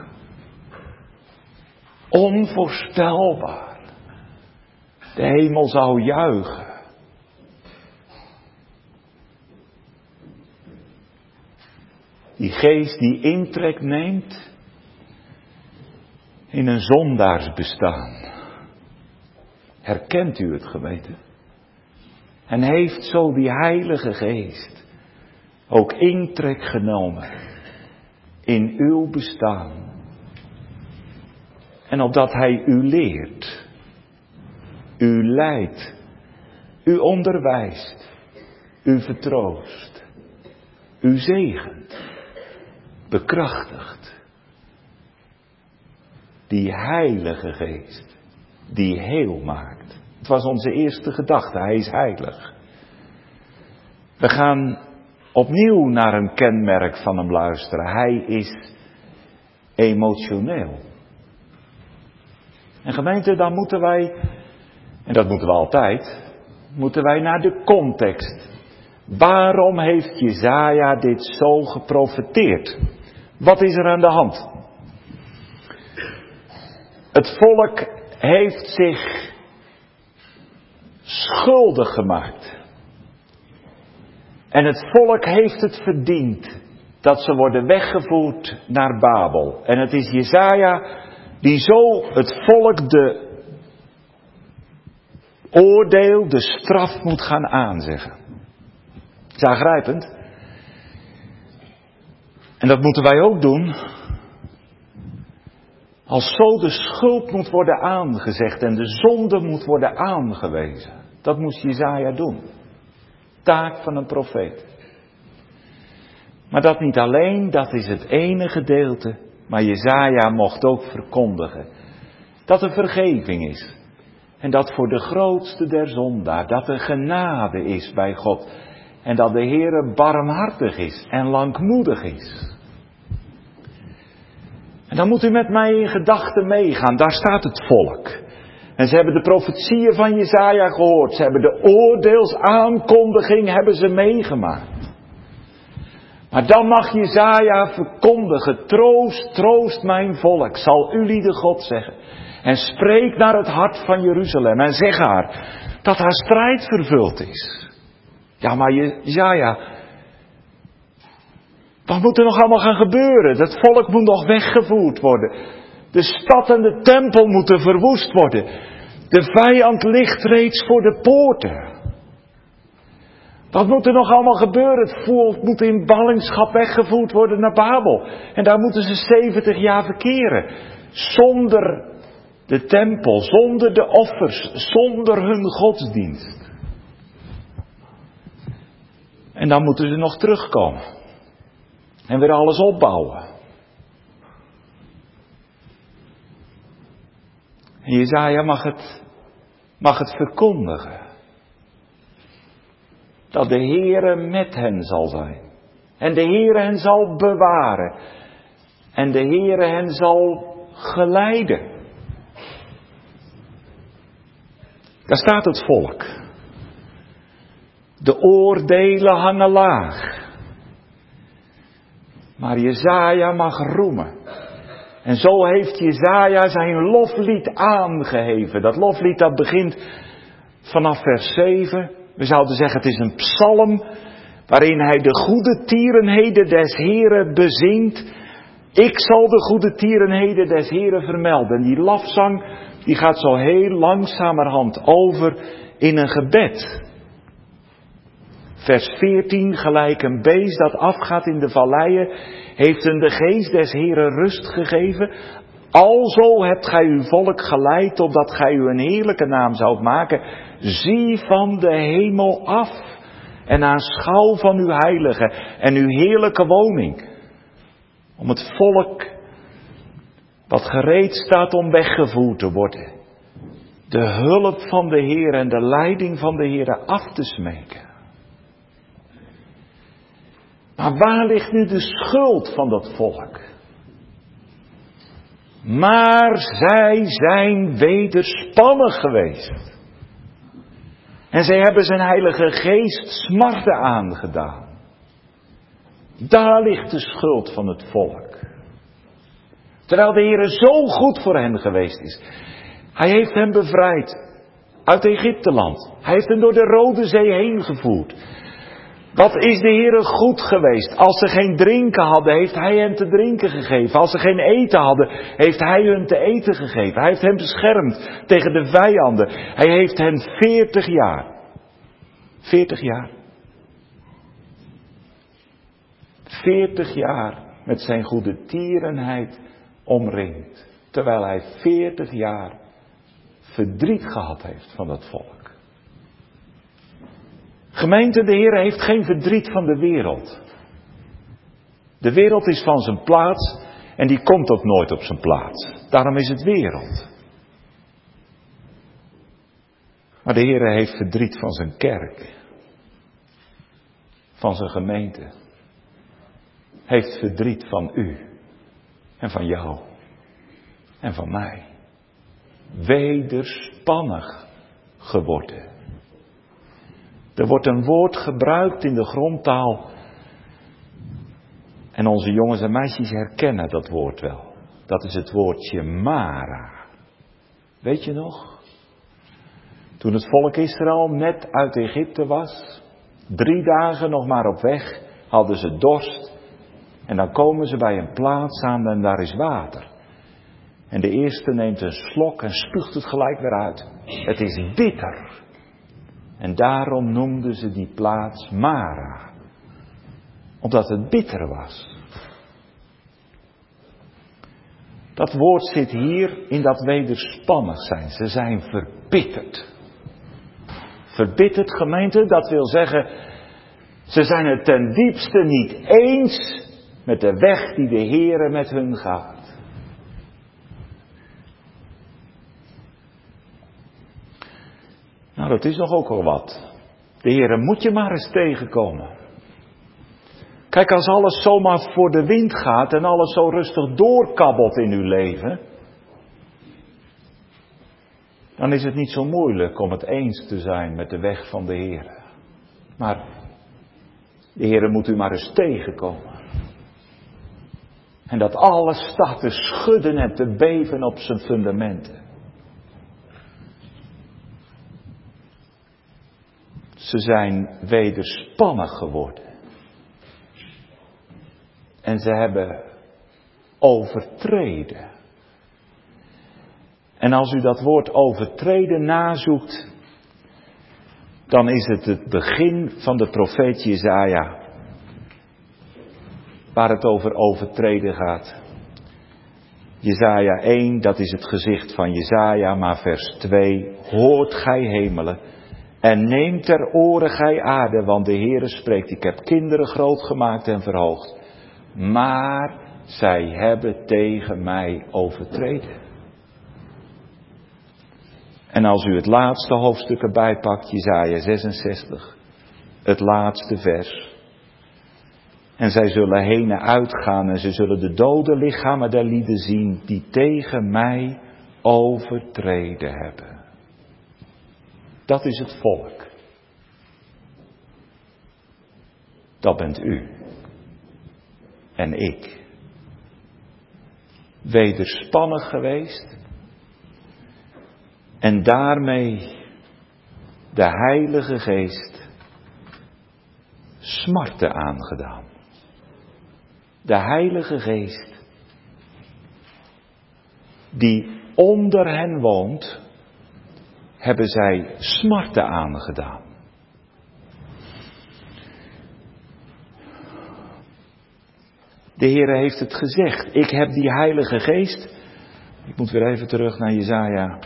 Onvoorstelbaar. De hemel zou juichen. Die geest die intrek neemt in een zondaarsbestaan. Herkent u het, gemeente? En heeft zo die Heilige Geest ook intrek genomen in uw bestaan. En opdat Hij u leert, u leidt, u onderwijst, u vertroost, u zegent, bekrachtigt. Die Heilige Geest, die heel maakt. Het was onze eerste gedachte, Hij is heilig. We gaan opnieuw naar een kenmerk van Hem luisteren. Hij is emotioneel. En gemeente, dan moeten wij, en dat moeten we altijd, moeten wij naar de context. Waarom heeft Jesaja dit zo geprofeteerd? Wat is er aan de hand? Het volk heeft zich schuldig gemaakt. En het volk heeft het verdiend dat ze worden weggevoerd naar Babel. En het is Jesaja die zo het volk de oordeel, de straf moet gaan aanzeggen. Dat is aangrijpend. En dat moeten wij ook doen. Als zo de schuld moet worden aangezegd en de zonde moet worden aangewezen. Dat moest Jesaja doen. Taak van een profeet. Maar dat niet alleen, dat is het ene gedeelte. Maar Jesaja mocht ook verkondigen dat er vergeving is. En dat voor de grootste der zondaar, dat er genade is bij God. En dat de Heere barmhartig is en langmoedig is. En dan moet u met mij in gedachten meegaan, daar staat het volk. En ze hebben de profetieën van Jesaja gehoord. Ze hebben de oordeelsaankondiging hebben ze meegemaakt. Maar dan mag Jesaja verkondigen, troost, troost mijn volk, zal u de God zeggen. En spreek naar het hart van Jeruzalem en zeg haar dat haar strijd vervuld is. Ja, maar Jesaja, wat moet er nog allemaal gaan gebeuren? Dat volk moet nog weggevoerd worden. De stad en de tempel moeten verwoest worden. De vijand ligt reeds voor de poorten. Wat moet er nog allemaal gebeuren? Het volk moet in ballingschap weggevoerd worden naar Babel. En daar moeten ze 70 jaar verkeren. Zonder de tempel, zonder de offers, zonder hun godsdienst. En dan moeten ze nog terugkomen. En weer alles opbouwen. En Jesaja mag het verkondigen. Dat de Heere met hen zal zijn. En de Heere hen zal bewaren. En de Heere hen zal geleiden. Daar staat het volk. De oordelen hangen laag. Maar Jesaja mag roemen. En zo heeft Jesaja zijn loflied aangeheven. Dat loflied dat begint vanaf vers 7. We zouden zeggen het is een psalm waarin hij de goede tierenheden des Heren bezingt. Ik zal de goede tierenheden des Heren vermelden. En die lofzang die gaat zo heel langzamerhand over in een gebed. Vers 14, gelijk een beest dat afgaat in de valleien, heeft hem de geest des Heren rust gegeven. Alzo hebt gij uw volk geleid, opdat gij u een heerlijke naam zoudt maken. Zie van de hemel af en aanschouw van uw heilige en uw heerlijke woning. Om het volk wat gereed staat om weggevoerd te worden, de hulp van de Heer en de leiding van de Heer af te smeken. Maar waar ligt nu de schuld van dat volk? Maar zij zijn wederspannig geweest. En zij hebben zijn Heilige Geest smarten aangedaan. Daar ligt de schuld van het volk. Terwijl de Heer zo goed voor hen geweest is. Hij heeft hen bevrijd uit Egypteland. Hij heeft hen door de Rode Zee heen gevoerd. Wat is de Heere goed geweest? Als ze geen drinken hadden, heeft Hij hen te drinken gegeven. Als ze geen eten hadden, heeft Hij hun te eten gegeven. Hij heeft hen beschermd tegen de vijanden. Hij heeft hen 40 jaar. 40 jaar. 40 jaar met zijn goede tierenheid omringd. Terwijl hij 40 jaar verdriet gehad heeft van dat volk. Gemeente, de Heer heeft geen verdriet van de wereld. De wereld is van zijn plaats en die komt ook nooit op zijn plaats. Daarom is het wereld. Maar de Heer heeft verdriet van zijn kerk. Van zijn gemeente. Heeft verdriet van u. En van jou. En van mij. Wederspannig geworden. Er wordt een woord gebruikt in de grondtaal. En onze jongens en meisjes herkennen dat woord wel. Dat is het woordje Mara. Weet je nog? Toen het volk Israël net uit Egypte was. 3 dagen nog maar op weg. Hadden ze dorst. En dan komen ze bij een plaats aan en daar is water. En de eerste neemt een slok en spuugt het gelijk weer uit. Het is bitter. En daarom noemden ze die plaats Mara. Omdat het bitter was. Dat woord zit hier in dat wederspannig zijn. Ze zijn verbitterd. Verbitterd, gemeente, dat wil zeggen, ze zijn het ten diepste niet eens met de weg die de Heere met hun gaat. Nou, dat is nog ook al wat. De Heere moet je maar eens tegenkomen. Kijk, als alles zomaar voor de wind gaat en alles zo rustig doorkabbelt in uw leven, dan is het niet zo moeilijk om het eens te zijn met de weg van de Heere. Maar de Heere moet u maar eens tegenkomen. En dat alles staat te schudden en te beven op zijn fundamenten. Ze zijn wederspannig geworden. En ze hebben overtreden. En als u dat woord overtreden nazoekt, dan is het begin van de profeet Jesaja. Waar het over overtreden gaat. Jesaja 1, dat is het gezicht van Jesaja, maar vers 2. Hoort gij hemelen en neemt ter oren gij aarde, want de Heere spreekt, ik heb kinderen groot gemaakt en verhoogd. Maar zij hebben tegen mij overtreden. En als u het laatste hoofdstuk erbij pakt, Jesaja 66, het laatste vers. En zij zullen heen en uitgaan en ze zullen de dode lichamen der lieden zien die tegen mij overtreden hebben. Dat is het volk. Dat bent u. En ik. Wederspannig geweest. En daarmee de Heilige Geest smarten aangedaan. De Heilige Geest die onder hen woont, hebben zij smarten aangedaan. De Heere heeft het gezegd. Ik heb die Heilige Geest. Ik moet weer even terug naar Jesaja.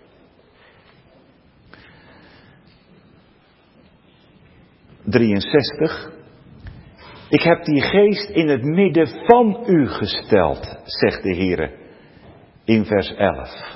Ik heb die geest in het midden van u gesteld, zegt de Heere in vers 11.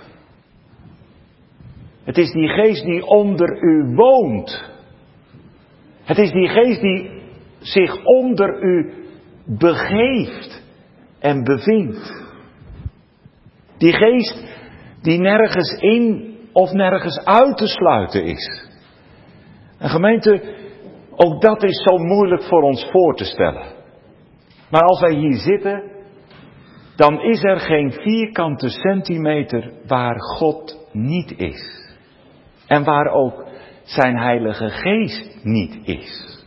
Het is die geest die onder u woont. Het is die geest die zich onder u begeeft en bevindt. Die geest die nergens in of nergens uit te sluiten is. En gemeente, ook dat is zo moeilijk voor ons voor te stellen. Maar als wij hier zitten, dan is er geen vierkante centimeter waar God niet is. En waar ook zijn Heilige Geest niet is.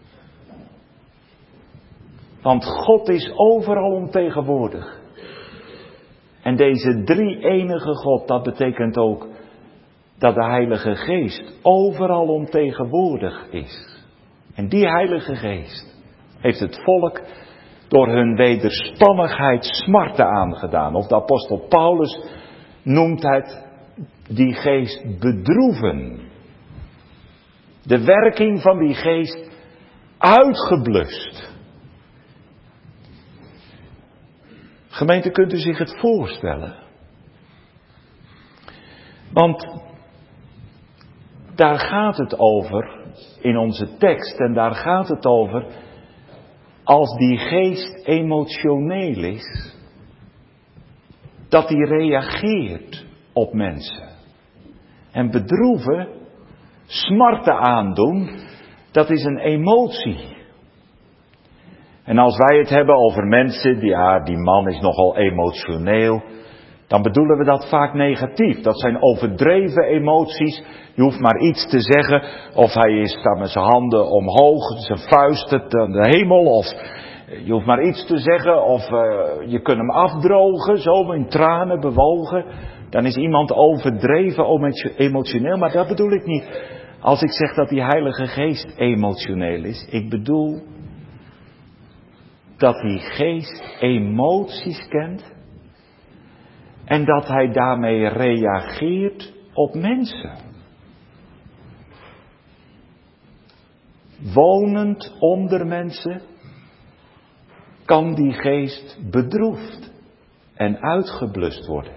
Want God is overal ontegenwoordig. En deze drie-enige God, dat betekent ook dat de Heilige Geest overal ontegenwoordig is. En die Heilige Geest heeft het volk door hun wederspannigheid smarten aangedaan. Of de apostel Paulus noemt het die geest bedroeven. De werking van die geest uitgeblust. Gemeente, kunt u zich het voorstellen? Want daar gaat het over in onze tekst en daar gaat het over als die geest emotioneel is, dat die reageert op mensen. En bedroeven, smarten aandoen, dat is een emotie. En als wij het hebben over mensen, die man is nogal emotioneel, dan bedoelen we dat vaak negatief. Dat zijn overdreven emoties. Je hoeft maar iets te zeggen, of hij staat met zijn handen omhoog, zijn vuisten naar de hemel, of Je hoeft maar iets te zeggen of je kunt hem afdrogen, zo in tranen bewogen. Dan is iemand overdreven emotioneel, maar dat bedoel ik niet. Als ik zeg dat die Heilige Geest emotioneel is, ik bedoel dat die Geest emoties kent en dat hij daarmee reageert op mensen. Wonend onder mensen kan die Geest bedroefd en uitgeblust worden.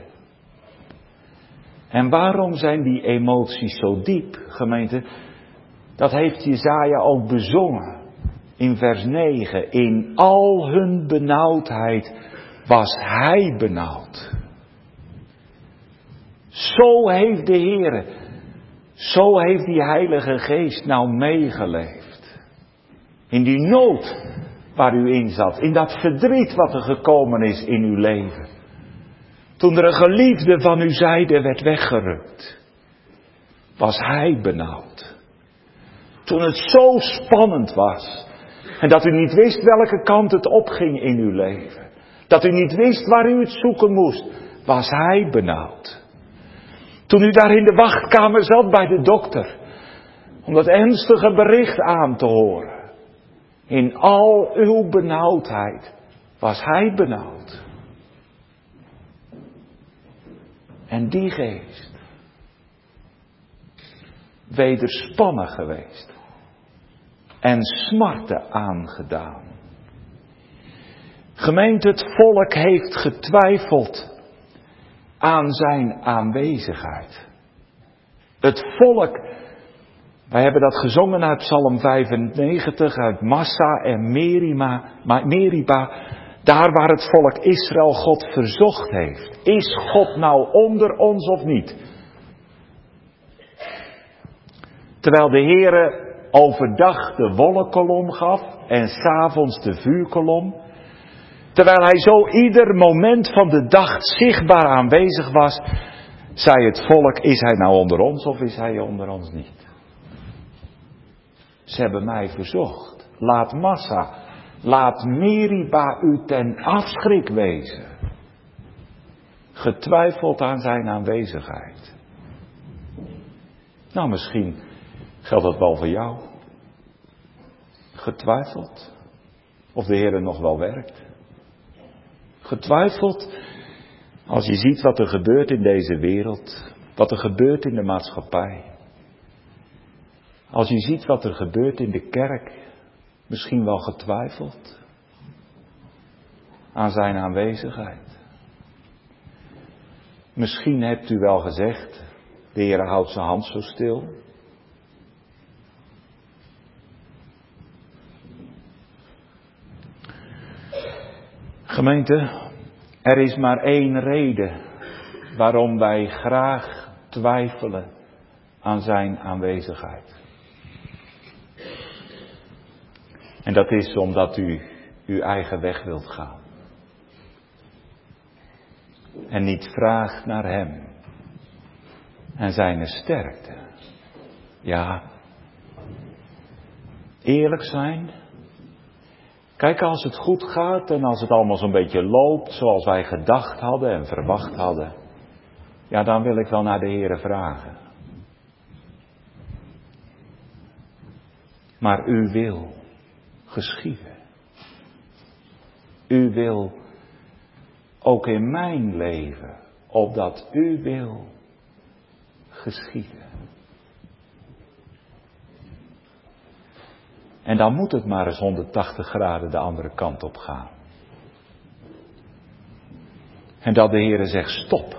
En waarom zijn die emoties zo diep, gemeente? Dat heeft Jesaja ook bezongen. In vers 9. In al hun benauwdheid was hij benauwd. Zo heeft de Heere, zo heeft die Heilige Geest nou meegeleefd. In die nood waar u in zat. In dat verdriet wat er gekomen is in uw leven. Toen er een geliefde van uw zijde werd weggerukt, was hij benauwd. Toen het zo spannend was en dat u niet wist welke kant het opging in uw leven. Dat u niet wist waar u het zoeken moest, was hij benauwd. Toen u daar in de wachtkamer zat bij de dokter, om dat ernstige bericht aan te horen. In al uw benauwdheid was hij benauwd. En die Geest, wederspannen geweest en smarte aangedaan. Gemeente, het volk heeft getwijfeld aan zijn aanwezigheid. Het volk, wij hebben dat gezongen uit Psalm 95, uit Massa en Meriba, daar waar het volk Israël God verzocht heeft. Is God nou onder ons of niet? Terwijl de Heere overdag de wolkenkolom gaf en 's avonds de vuurkolom. Terwijl hij zo ieder moment van de dag zichtbaar aanwezig was, zei het volk, is hij nou onder ons of is hij onder ons niet? Ze hebben mij verzocht. Laat Massa, laat Meriba u ten afschrik wezen. Getwijfeld aan zijn aanwezigheid. Nou, misschien geldt dat wel voor jou. Getwijfeld of de Heer nog wel werkt. Getwijfeld als je ziet wat er gebeurt in deze wereld. Wat er gebeurt in de maatschappij. Als je ziet wat er gebeurt in de kerk. Misschien wel getwijfeld aan zijn aanwezigheid. Misschien hebt u wel gezegd, de Heer houdt zijn hand zo stil. Gemeente, er is maar één reden waarom wij graag twijfelen aan zijn aanwezigheid. En dat is omdat u uw eigen weg wilt gaan. En niet vraagt naar hem. En zijn sterkte. Ja. Eerlijk zijn. Kijk, als het goed gaat en als het allemaal zo'n beetje loopt zoals wij gedacht hadden en verwacht hadden. Ja, dan wil ik wel naar de Heere vragen. Maar u wil geschieden. U wil ook in mijn leven, opdat u wil geschieden. En dan moet het maar eens 180 graden de andere kant op gaan. En dat de Heere zegt stop.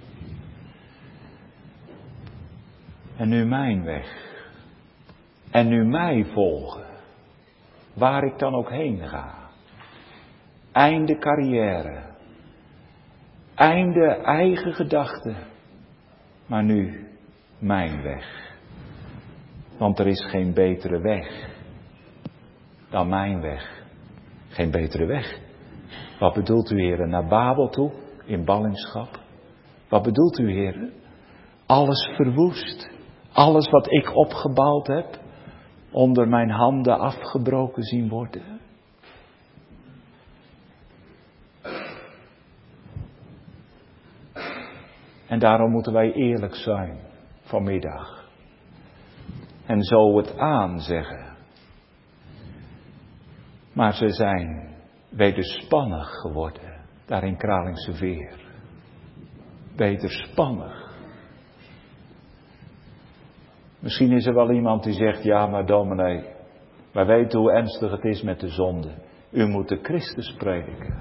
En nu mijn weg. En nu mij volgen. Waar ik dan ook heen ga. Einde carrière. Einde eigen gedachten. Maar nu mijn weg. Want er is geen betere weg dan mijn weg. Geen betere weg. Wat bedoelt u, Heere? Naar Babel toe, in ballingschap? Wat bedoelt u, Heere? Alles verwoest. Alles wat ik opgebouwd heb, onder mijn handen afgebroken zien worden. En daarom moeten wij eerlijk zijn vanmiddag. En zo het aanzeggen. Maar ze zijn wederspannig geworden, daar in Kralingse Veer. Wederspannig. Misschien is er wel iemand die zegt, ja maar dominee, wij weten hoe ernstig het is met de zonde. U moet de Christus prediken.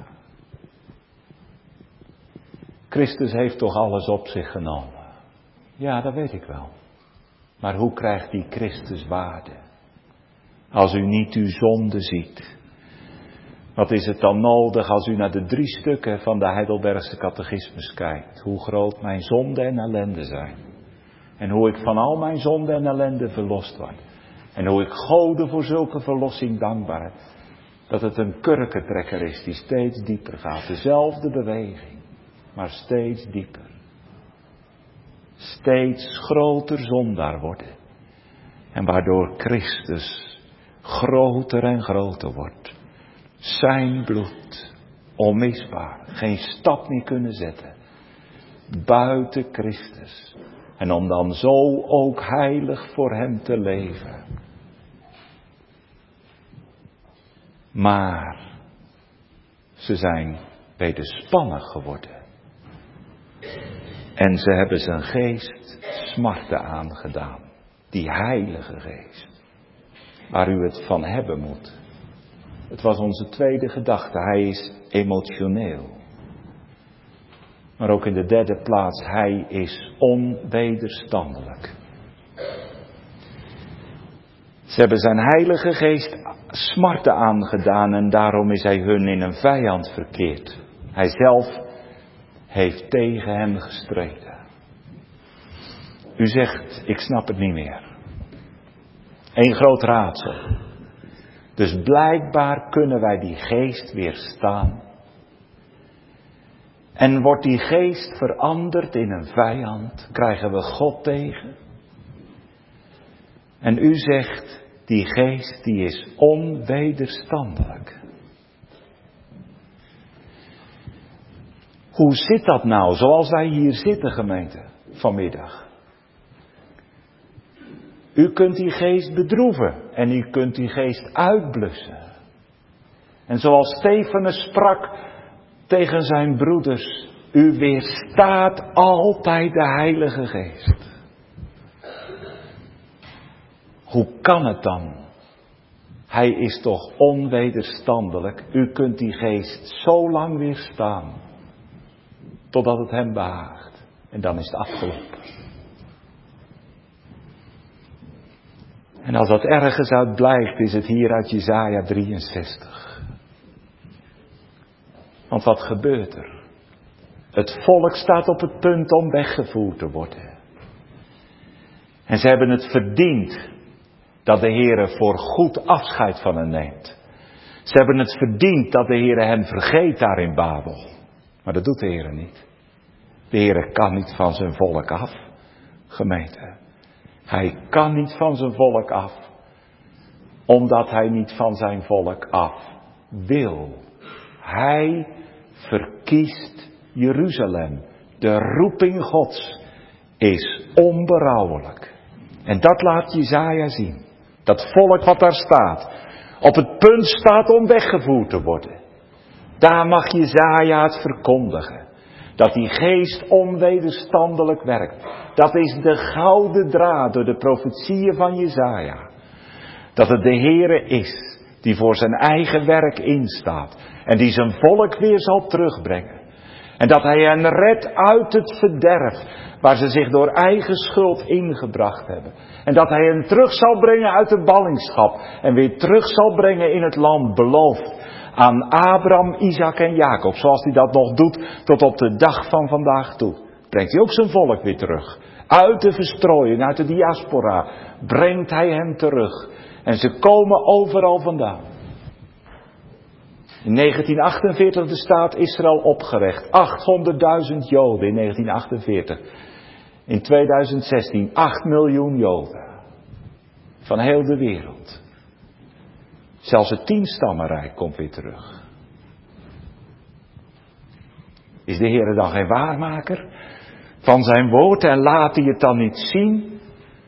Christus heeft toch alles op zich genomen? Ja, dat weet ik wel. Maar hoe krijgt die Christus waarde? Als u niet uw zonde ziet. Wat is het dan nodig als u naar de 3 stukken van de Heidelbergse catechismus kijkt? Hoe groot mijn zonde en ellende zijn. En hoe ik van al mijn zonde en ellende verlost word. En hoe ik Gode voor zulke verlossing dankbaar. Dat het een kurkentrekker is die steeds dieper gaat. Dezelfde beweging, maar steeds dieper. Steeds groter zondaar worden. En waardoor Christus groter en groter wordt. Zijn bloed, onmisbaar, geen stap meer kunnen zetten. Buiten Christus. En om dan zo ook heilig voor hem te leven. Maar ze zijn wederspannig geworden. En ze hebben zijn geest smarten aangedaan. Die heilige geest. Waar u het van hebben moet. Het was onze tweede gedachte. Hij is emotioneel. Maar ook in de derde plaats, hij is onwederstandelijk. Ze hebben zijn heilige geest smarten aangedaan en daarom is hij hun in een vijand verkeerd. Hij zelf heeft tegen hem gestreden. U zegt, ik snap het niet meer. Eén groot raadsel. Dus blijkbaar kunnen wij die geest weerstaan. En wordt die geest veranderd in een vijand, krijgen we God tegen. En u zegt, die geest die is onwederstandelijk. Hoe zit dat nou, zoals wij hier zitten gemeente, vanmiddag? U kunt die geest bedroeven en u kunt die geest uitblussen. En zoals Stefanus sprak tegen zijn broeders, u weerstaat altijd de Heilige Geest. Hoe kan het dan? Hij is toch onwederstandelijk. U kunt die geest zo lang weerstaan, totdat het hem behaagt. En dan is het afgelopen. En als dat ergens uit blijkt, is het hier uit Jesaja 63. Want wat gebeurt er? Het volk staat op het punt om weggevoerd te worden. En ze hebben het verdiend dat de Heere voor goed afscheid van hen neemt. Ze hebben het verdiend dat de Heere hen vergeet daar in Babel. Maar dat doet de Heere niet. De Heere kan niet van zijn volk af, gemeente. Hij kan niet van zijn volk af, omdat hij niet van zijn volk af wil. Hij verkiest Jeruzalem. De roeping Gods is onberouwelijk. En dat laat Jesaja zien. Dat volk wat daar staat, op het punt staat om weggevoerd te worden. Daar mag Jesaja het verkondigen. Dat die geest onwederstandelijk werkt. Dat is de gouden draad door de profetieën van Jesaja. Dat het de Heere is die voor zijn eigen werk instaat. En die zijn volk weer zal terugbrengen. En dat hij hen redt uit het verderf waar ze zich door eigen schuld ingebracht hebben. En dat hij hen terug zal brengen uit de ballingschap. En weer terug zal brengen in het land beloofd. Aan Abraham, Isaac en Jacob. Zoals hij dat nog doet tot op de dag van vandaag toe. Brengt hij ook zijn volk weer terug. Uit de verstrooiing, uit de diaspora. Brengt hij hen terug. En ze komen overal vandaan. In 1948 de staat Israël opgericht. 800.000 Joden in 1948. In 2016 8 miljoen Joden. Van heel de wereld. Zelfs het 10-stammenrijk komt weer terug. Is de Heer dan geen waarmaker? van zijn woord en laat hij het dan niet zien?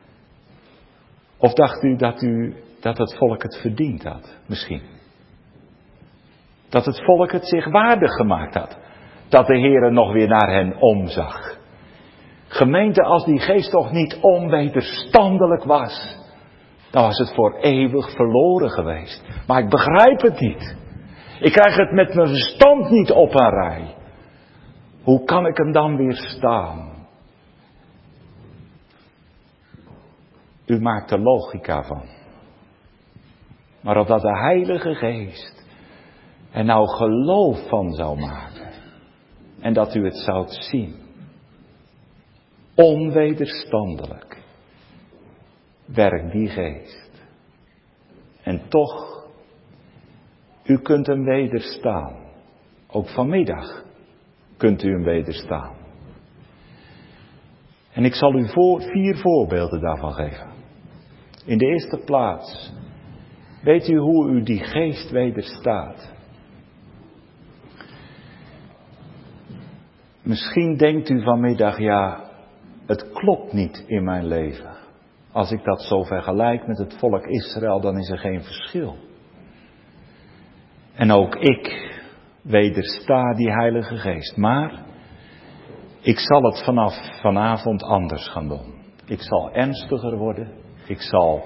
Of dacht u dat het volk het verdiend had? Misschien. Dat het volk het zich waardig gemaakt had. Dat de Heere nog weer naar hen omzag. Gemeente, als die geest toch niet onwederstandelijk was, dan was het voor eeuwig verloren geweest. Maar ik begrijp het niet. Ik krijg het met mijn verstand niet op een rij. Hoe kan ik hem dan weerstaan? U maakt er logica van. Maar opdat de Heilige Geest er nou geloof van zou maken. En dat u het zoudt zien. Onwederstandelijk werkt die geest. En toch, u kunt hem wederstaan. Ook vanmiddag kunt u hem wederstaan. En ik zal u 4 voorbeelden daarvan geven. In de eerste plaats, weet u hoe u die geest wederstaat? Misschien denkt u vanmiddag, ja, het klopt niet in mijn leven. Als ik dat zo vergelijk met het volk Israël, dan is er geen verschil. En ook ik wedersta die Heilige Geest. Maar ik zal het vanaf vanavond anders gaan doen. Ik zal ernstiger worden. Ik zal,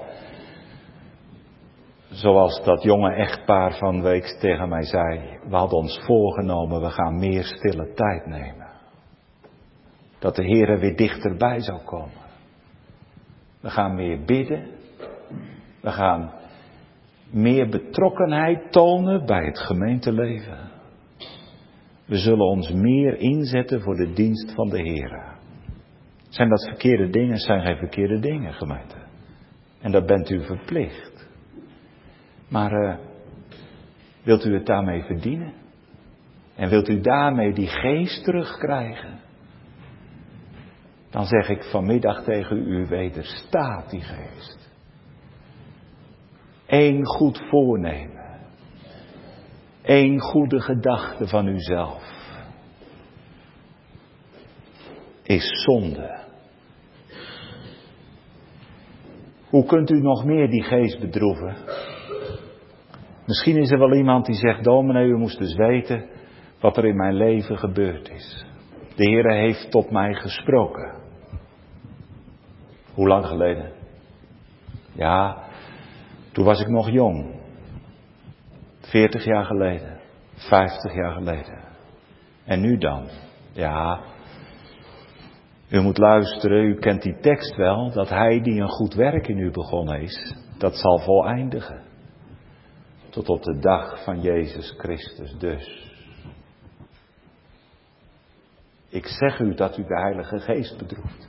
zoals dat jonge echtpaar van week tegen mij zei, we hadden ons voorgenomen, we gaan meer stille tijd nemen. Dat de Heere weer dichterbij zou komen. We gaan meer bidden. We gaan meer betrokkenheid tonen bij het gemeenteleven. We zullen ons meer inzetten voor de dienst van de Heere. Zijn dat verkeerde dingen? Het zijn geen verkeerde dingen, gemeente. En dat bent u verplicht. Maar wilt u het daarmee verdienen? En wilt u daarmee die geest terugkrijgen? Dan zeg ik vanmiddag tegen u, wederstaat die geest. 1 goed voornemen. 1 goede gedachte van uzelf. Is zonde. Hoe kunt u nog meer die geest bedroeven? Misschien is er wel iemand die zegt, dominee, u moest dus weten wat er in mijn leven gebeurd is. De Heere heeft tot mij gesproken. Hoe lang geleden? Ja, toen was ik nog jong. 40 jaar geleden. 50 jaar geleden. En nu dan? Ja, u moet luisteren, u kent die tekst wel, dat hij die een goed werk in u begonnen is, dat zal voleindigen. Tot op de dag van Jezus Christus dus. Ik zeg u dat u de Heilige Geest bedroeft.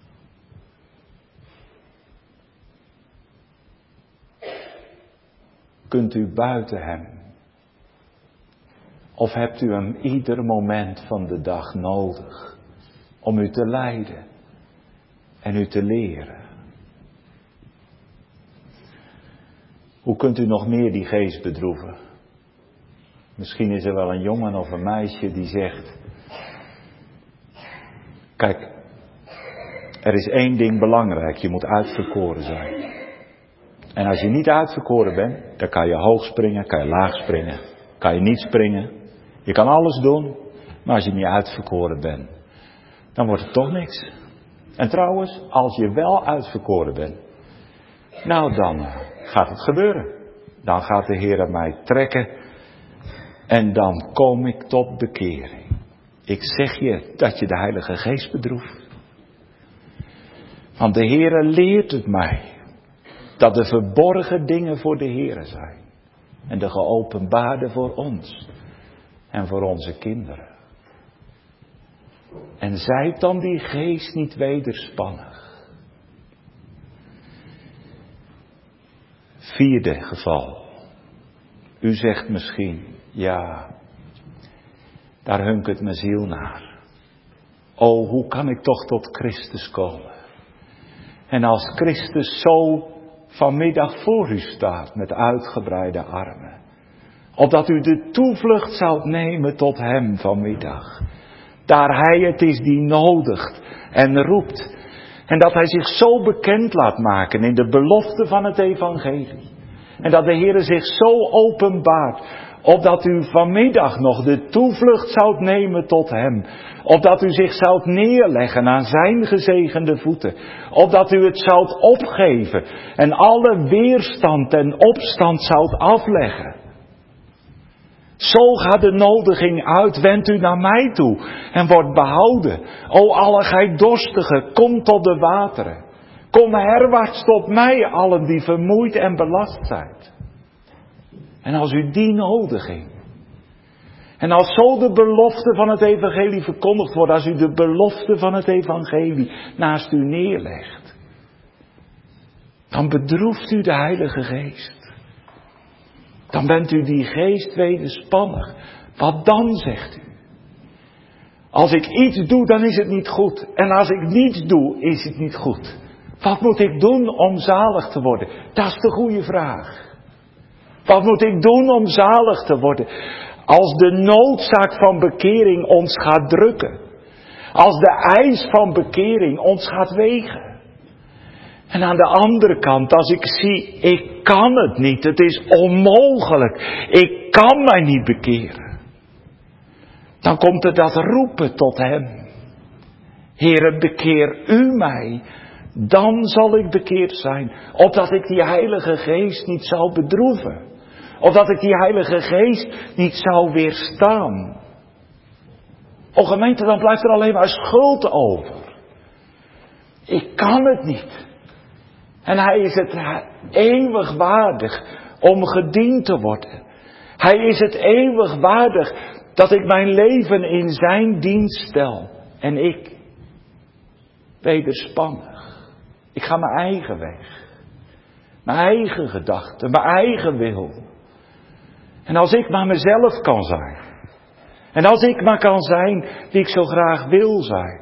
Kunt u buiten hem? Of hebt u hem ieder moment van de dag nodig om u te leiden en u te leren? Hoe kunt u nog meer die geest bedroeven? Misschien is er wel een jongen of een meisje die zegt, kijk, er is 1 ding belangrijk, je moet uitverkoren zijn. En als je niet uitverkoren bent, dan kan je hoog springen, kan je laag springen, kan je niet springen. Je kan alles doen, maar als je niet uitverkoren bent, dan wordt het toch niks. En trouwens, als je wel uitverkoren bent, nou dan gaat het gebeuren. Dan gaat de Heer mij trekken en dan kom ik tot bekering. Ik zeg je dat je de Heilige Geest bedroeft. Want de Heer leert het mij. Dat de verborgen dingen voor de Heere zijn. En de geopenbaarde voor ons. En voor onze kinderen. En zijt dan die geest niet wederspannig. 4e geval. U zegt misschien, ja, daar hunkert mijn ziel naar. O, hoe kan ik toch tot Christus komen? En als Christus zo vanmiddag voor u staat met uitgebreide armen. Opdat u de toevlucht zoudt nemen tot hem vanmiddag. Daar Hij het is die nodigt en roept. En dat Hij zich zo bekend laat maken in de belofte van het evangelie. En dat de Heere zich zo openbaart, opdat u vanmiddag nog de toevlucht zoudt nemen tot Hem. Opdat u zich zoudt neerleggen aan Zijn gezegende voeten. Opdat u het zoudt opgeven en alle weerstand en opstand zoudt afleggen. Zo gaat de nodiging uit, wend u naar mij toe en wordt behouden. O alle gij dorstigen, kom tot de wateren. Kom herwaarts tot mij, allen die vermoeid en belast zijn. En als u die nodiging, en als zo de belofte van het evangelie verkondigd wordt, als u de belofte van het evangelie naast u neerlegt, dan bedroeft u de Heilige Geest. Dan bent u die geest wederspannig. Wat dan, zegt u? Als ik iets doe, dan is het niet goed. En als ik niets doe, is het niet goed. Wat moet ik doen om zalig te worden? Dat is de goede vraag. Wat moet ik doen om zalig te worden? Als de noodzaak van bekering ons gaat drukken. Als de eis van bekering ons gaat wegen. En aan de andere kant, als ik zie, ik kan het niet, het is onmogelijk, ik kan mij niet bekeren. Dan komt er dat roepen tot Hem. Heere, bekeer u mij, dan zal ik bekeerd zijn. Opdat ik die Heilige Geest niet zou bedroeven. Opdat ik die Heilige Geest niet zou weerstaan. O gemeente, dan blijft er alleen maar schuld over. Ik kan het niet. En Hij is het eeuwig waardig om gediend te worden. Hij is het eeuwig waardig dat ik mijn leven in Zijn dienst stel. En ik, wederspannig. Ik ga mijn eigen weg. Mijn eigen gedachten, mijn eigen wil. En als ik maar mezelf kan zijn. En als ik maar kan zijn wie ik zo graag wil zijn.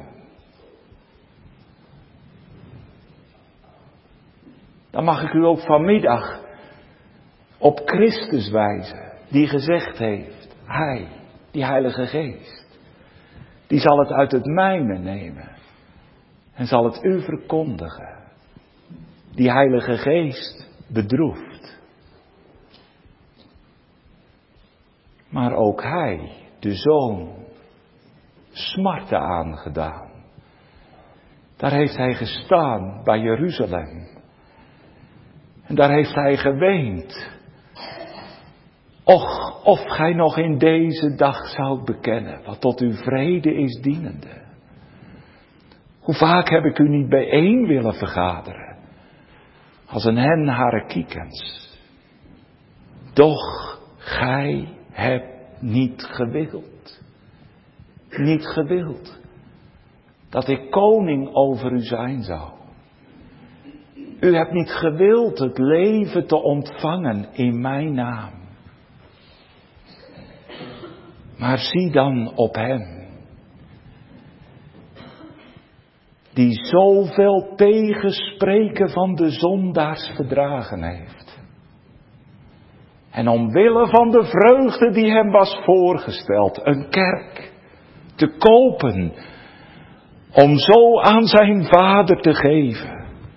Dan mag ik u ook vanmiddag op Christus wijzen. Die gezegd heeft, Hij, die Heilige Geest. Die zal het uit het mijne nemen. En zal het u verkondigen. Die Heilige Geest bedroeft. Maar ook Hij, de Zoon, smarten aangedaan. Daar heeft Hij gestaan bij Jeruzalem. En daar heeft Hij geweend. Och, of gij nog in deze dag zoudt bekennen, wat tot uw vrede is dienende. Hoe vaak heb ik u niet bijeen willen vergaderen, als een hen hare kiekens. Doch gij hebt niet gewild. Niet gewild. Dat ik koning over u zijn zou. U hebt niet gewild het leven te ontvangen in mijn naam. Maar zie dan op Hem. Die zoveel tegenspreken van de zondaars verdragen heeft. En omwille van de vreugde die Hem was voorgesteld, een kerk te kopen. Om zo aan zijn Vader te geven.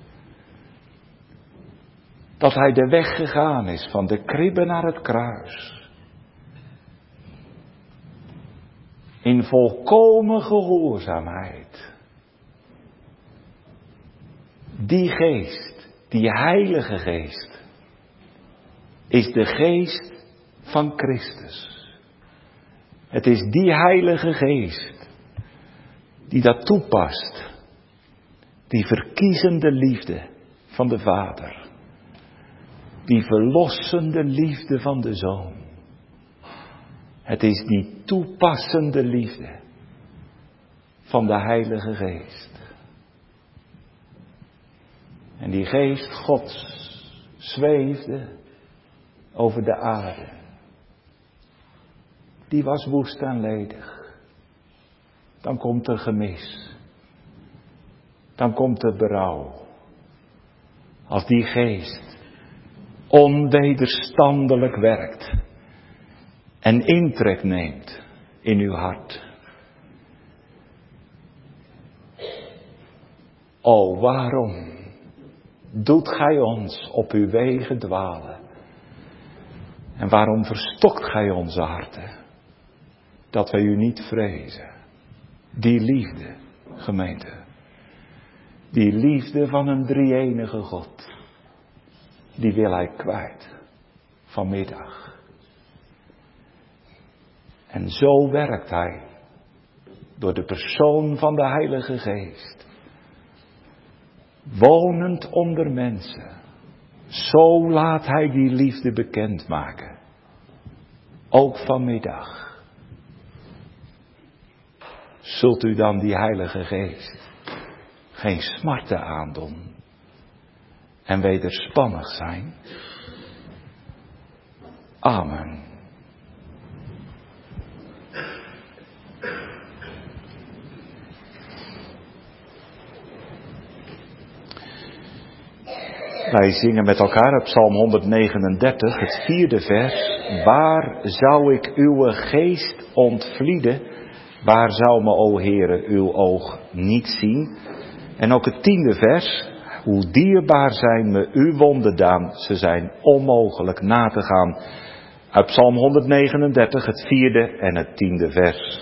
Dat Hij de weg gegaan is van de kribbe naar het kruis. In volkomen gehoorzaamheid. Die geest, die Heilige Geest, is de geest van Christus. Het is die Heilige Geest die dat toepast. Die verkiezende liefde van de Vader. Die verlossende liefde van de Zoon. Het is die toepassende liefde van de Heilige Geest. En die Geest Gods zweefde over de aarde. Die was woest en ledig. Dan komt er gemis. Dan komt er berouw. Als die Geest onwederstandelijk werkt en intrek neemt in uw hart. O, waarom doet gij ons op uw wegen dwalen? En waarom verstokt gij onze harten? Dat wij u niet vrezen. Die liefde, gemeente. Die liefde van een drie-enige God. Die wil hij kwijt. Vanmiddag. En zo werkt hij. Door de persoon van de Heilige Geest. Wonend onder mensen. Zo laat hij die liefde bekendmaken. Ook vanmiddag. Zult u dan die Heilige Geest geen smarten aandoen en wederspannig zijn? Amen. Wij zingen met elkaar op Psalm 139, het 4e vers. Waar zou ik uw geest ontvlieden? Waar zou me, o Heere, uw oog niet zien? En ook het 10e vers. Hoe dierbaar zijn me uw wonderdaan. Ze zijn onmogelijk na te gaan. Uit Psalm 139, het 4e en het 10e vers.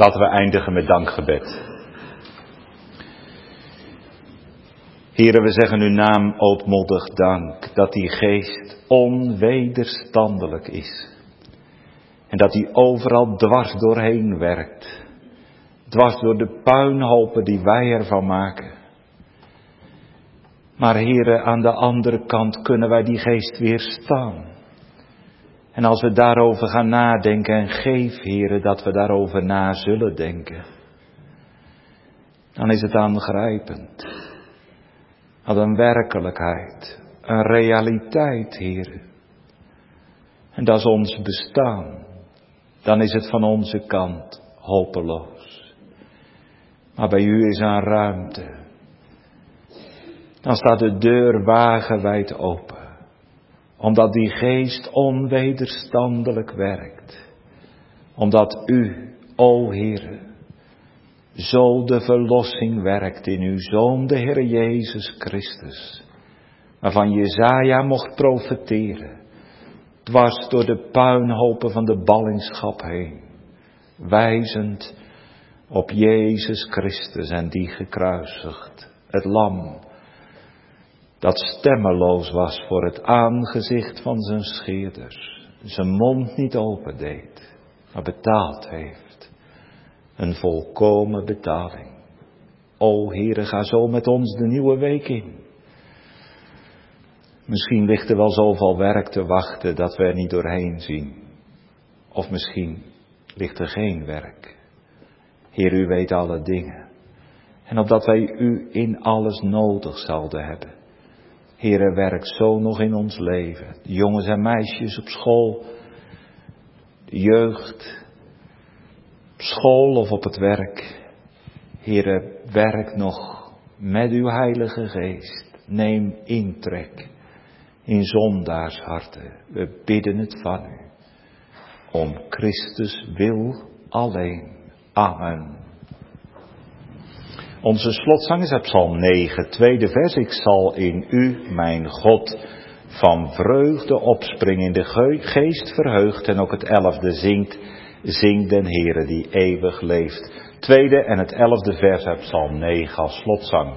Laten we eindigen met dankgebed. Here, we zeggen uw naam ootmoedig dank, dat die geest onwederstandelijk is. En dat die overal dwars doorheen werkt. Dwars door de puinhopen die wij ervan maken. Maar Here, aan de andere kant kunnen wij die geest weerstaan. En als we daarover gaan nadenken, en geef Here dat we daarover na zullen denken. Dan is het aangrijpend. Wat een werkelijkheid, een realiteit, Heer. En dat is ons bestaan. Dan is het van onze kant hopeloos. Maar bij u is er ruimte. Dan staat de deur wagenwijd open. Omdat die geest onwederstandelijk werkt. Omdat u, o Heer, zo de verlossing werkt in uw Zoon, de Heer Jezus Christus. Waarvan Jesaja mocht profeteren. Dwars door de puinhopen van de ballingschap heen. Wijzend op Jezus Christus en die gekruisigd. Het lam. Dat stemmeloos was voor het aangezicht van zijn scheerders. Zijn mond niet opendeed. Maar betaald heeft. Een volkomen betaling. O Heere, ga zo met ons de nieuwe week in. Misschien ligt er wel zoveel werk te wachten dat we er niet doorheen zien. Of misschien ligt er geen werk. Heer, u weet alle dingen. En opdat wij u in alles nodig zouden hebben. Heere, werk zo nog in ons leven. De jongens en meisjes op school. De jeugd. Op school of op het werk. Heere, werk nog met uw Heilige Geest. Neem intrek in zondaarsharten. We bidden het van u. Om Christus wil alleen. Amen. Onze slotzang is uit Psalm 9, tweede vers. Ik zal in u, mijn God, van vreugde opspringen, in de geest verheugd. En ook het 11e zingt, zing den Heere die eeuwig leeft. Tweede en het 11e vers uit Psalm 9 als slotzang.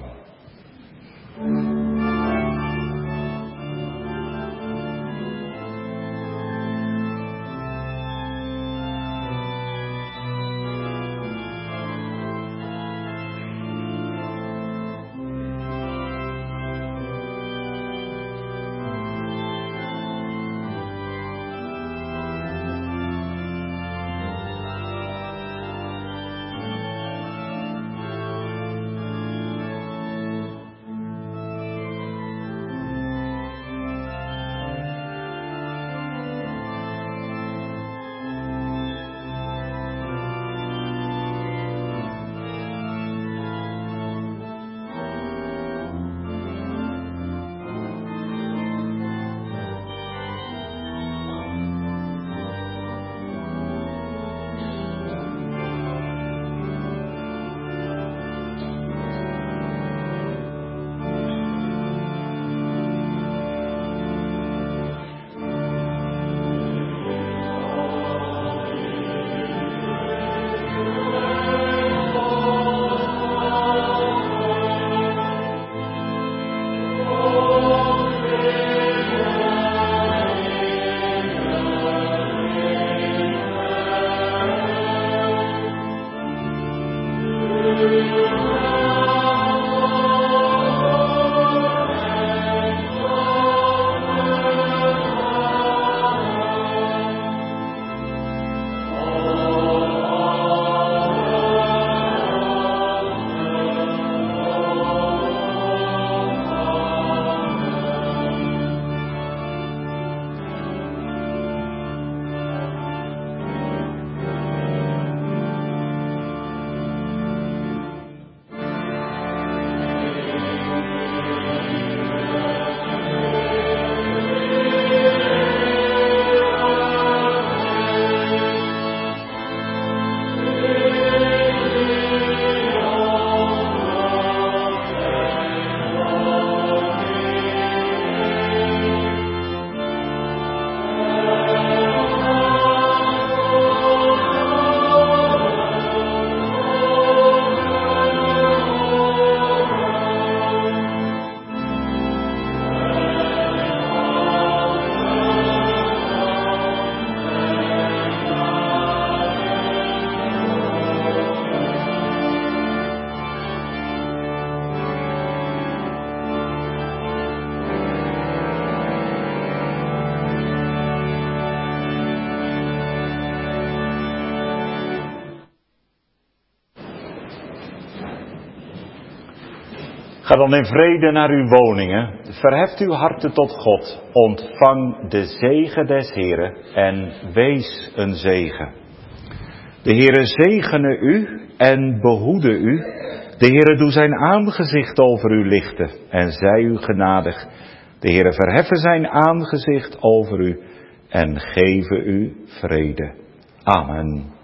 Ga dan in vrede naar uw woningen. Verheft uw harten tot God. Ontvang de zegen des Heren en wees een zegen. De Heere zegene u en behoede u. De Heere doe zijn aangezicht over u lichten en zij u genadig. De Heere verheffen zijn aangezicht over u en geven u vrede. Amen.